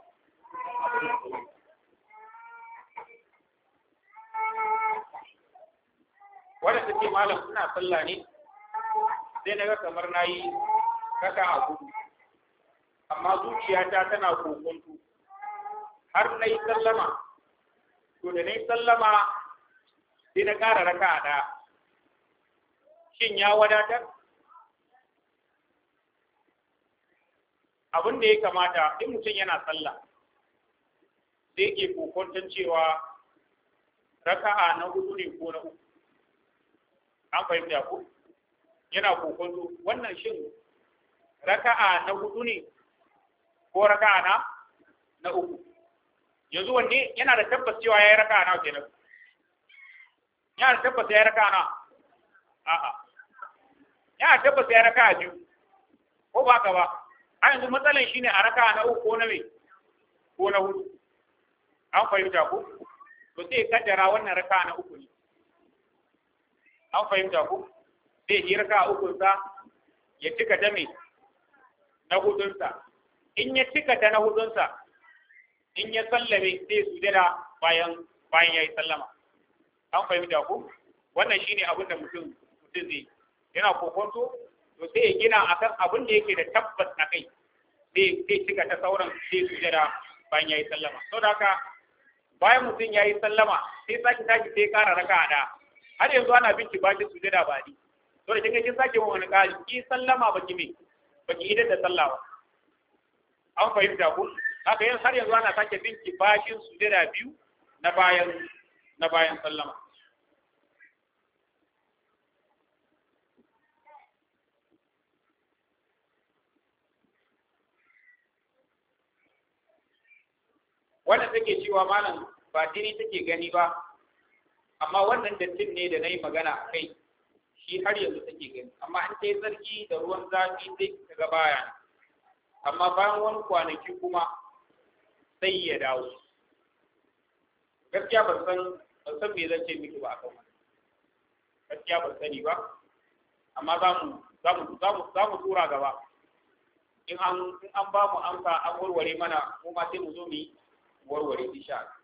wadda take malam suna sallah ne sai na ga kamar na yi kaka a gudu amma zuciyata tana kokonto har na yi sallama to da na yi sallama sai na ƙara raka a ɗaya shin ya wadatar abin da ya kamata in mutum yana sallah sai ke kokonton cewa raka'a na hudu ne ko na uku an fahimta ko yana kokonto wannan shin raka'a na hudu ne ko raka'a na na uku yanzu wanne yana da tabbas cewa yayi raka'a na kenan yana da tabbas yayi raka'a na a'a yana da tabbas yayi raka'a biyu ko ba ka ba a yanzu matsalan shine a raka'a na uku ko na me ko na hudu an fahimta ko to sai kaddara wannan raka'a na uku ne an fahimta ko zai yi raka'a uku sa ya cika ta me na hudunsa in ya cika ta na hudunsa in ya sallame sai su jira bayan bayan yayi sallama an fahimta ko wannan shine abin da mutum mutum zai yana kokonto to sai ya gina akan abin da yake da tabbas a kai sai sai cika ta sauran sai su jira bayan yayi sallama saboda haka bayan mutum yayi sallama sai saki saki sai kara raka'a da har yanzu ana binci bashi su jira ba ni to da kinga kin sake wani kari ki sallama baki me baki idan da sallah ba an fahimta ku haka yanzu har yanzu ana sake binci bashin su jira biyu na bayan na bayan sallama wanda take cewa malam ba jini take gani ba amma wannan dattin ne da nayi magana a kai shi har yanzu take gani amma in ta yi sarki da ruwan zafi sai ta ga baya amma bayan wani kwanaki kuma sai ya dawo gaskiya ban san ban san me zan ce miki ba akan wannan gaskiya ban sani ba amma za mu za mu za mu za mu tura gaba in an in an ba mu amsa an warware mana ko ma sai mu zo mu yi warware insha Allah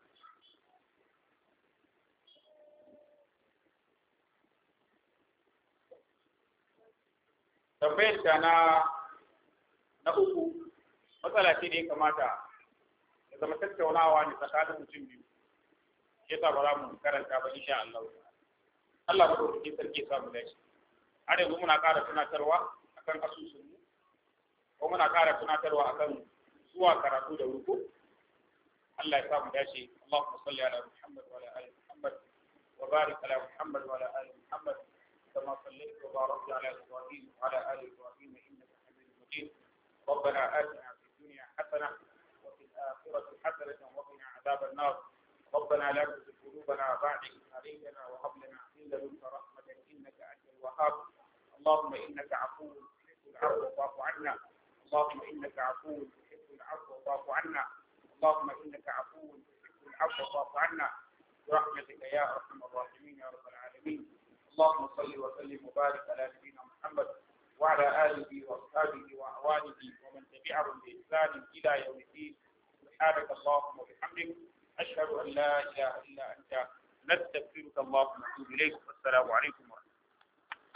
tambayar ta na na uku matsala ce da ya kamata ya zama tattaunawa ne tsakanin mutum biyu shi yasa ba za mu karanta ba insha Allah Allah ba da sarki samu dace har yanzu muna ƙara tunatarwa akan asusun mu ko muna ƙara tunatarwa akan zuwa karatu da ruku Allah ya sa mu dace Allahumma salli ala Muhammad wa ala ali Muhammad wa barik ala Muhammad wa ala ali Muhammad kama sallaita wa barakta ala Ibrahim wa ala ali Ibrahim innaka Hamidum Majid ربنا آتنا في الدنيا حسنة وفي الآخرة حسنة وقنا عذاب النار ربنا لا تزغ قلوبنا بعد إذ هديتنا وهب لنا من لدنك رحمة إنك أنت الوهاب اللهم إنك عفو تحب العفو فاعف عنا اللهم إنك عفو تحب العفو فاعف عنا اللهم إنك عفو تحب العفو فاعف عنا برحمتك يا أرحم الراحمين يا رب العالمين اللهم صل وسلم وبارك على نبينا محمد وعلى آله وأصحابه وأعوانه ومن تبعهم بإحسان إلى يوم الدين سبحانك اللهم وبحمدك أشهد أن لا إله إلا أنت نستغفرك اللهم ونتوب إليك والسلام عليكم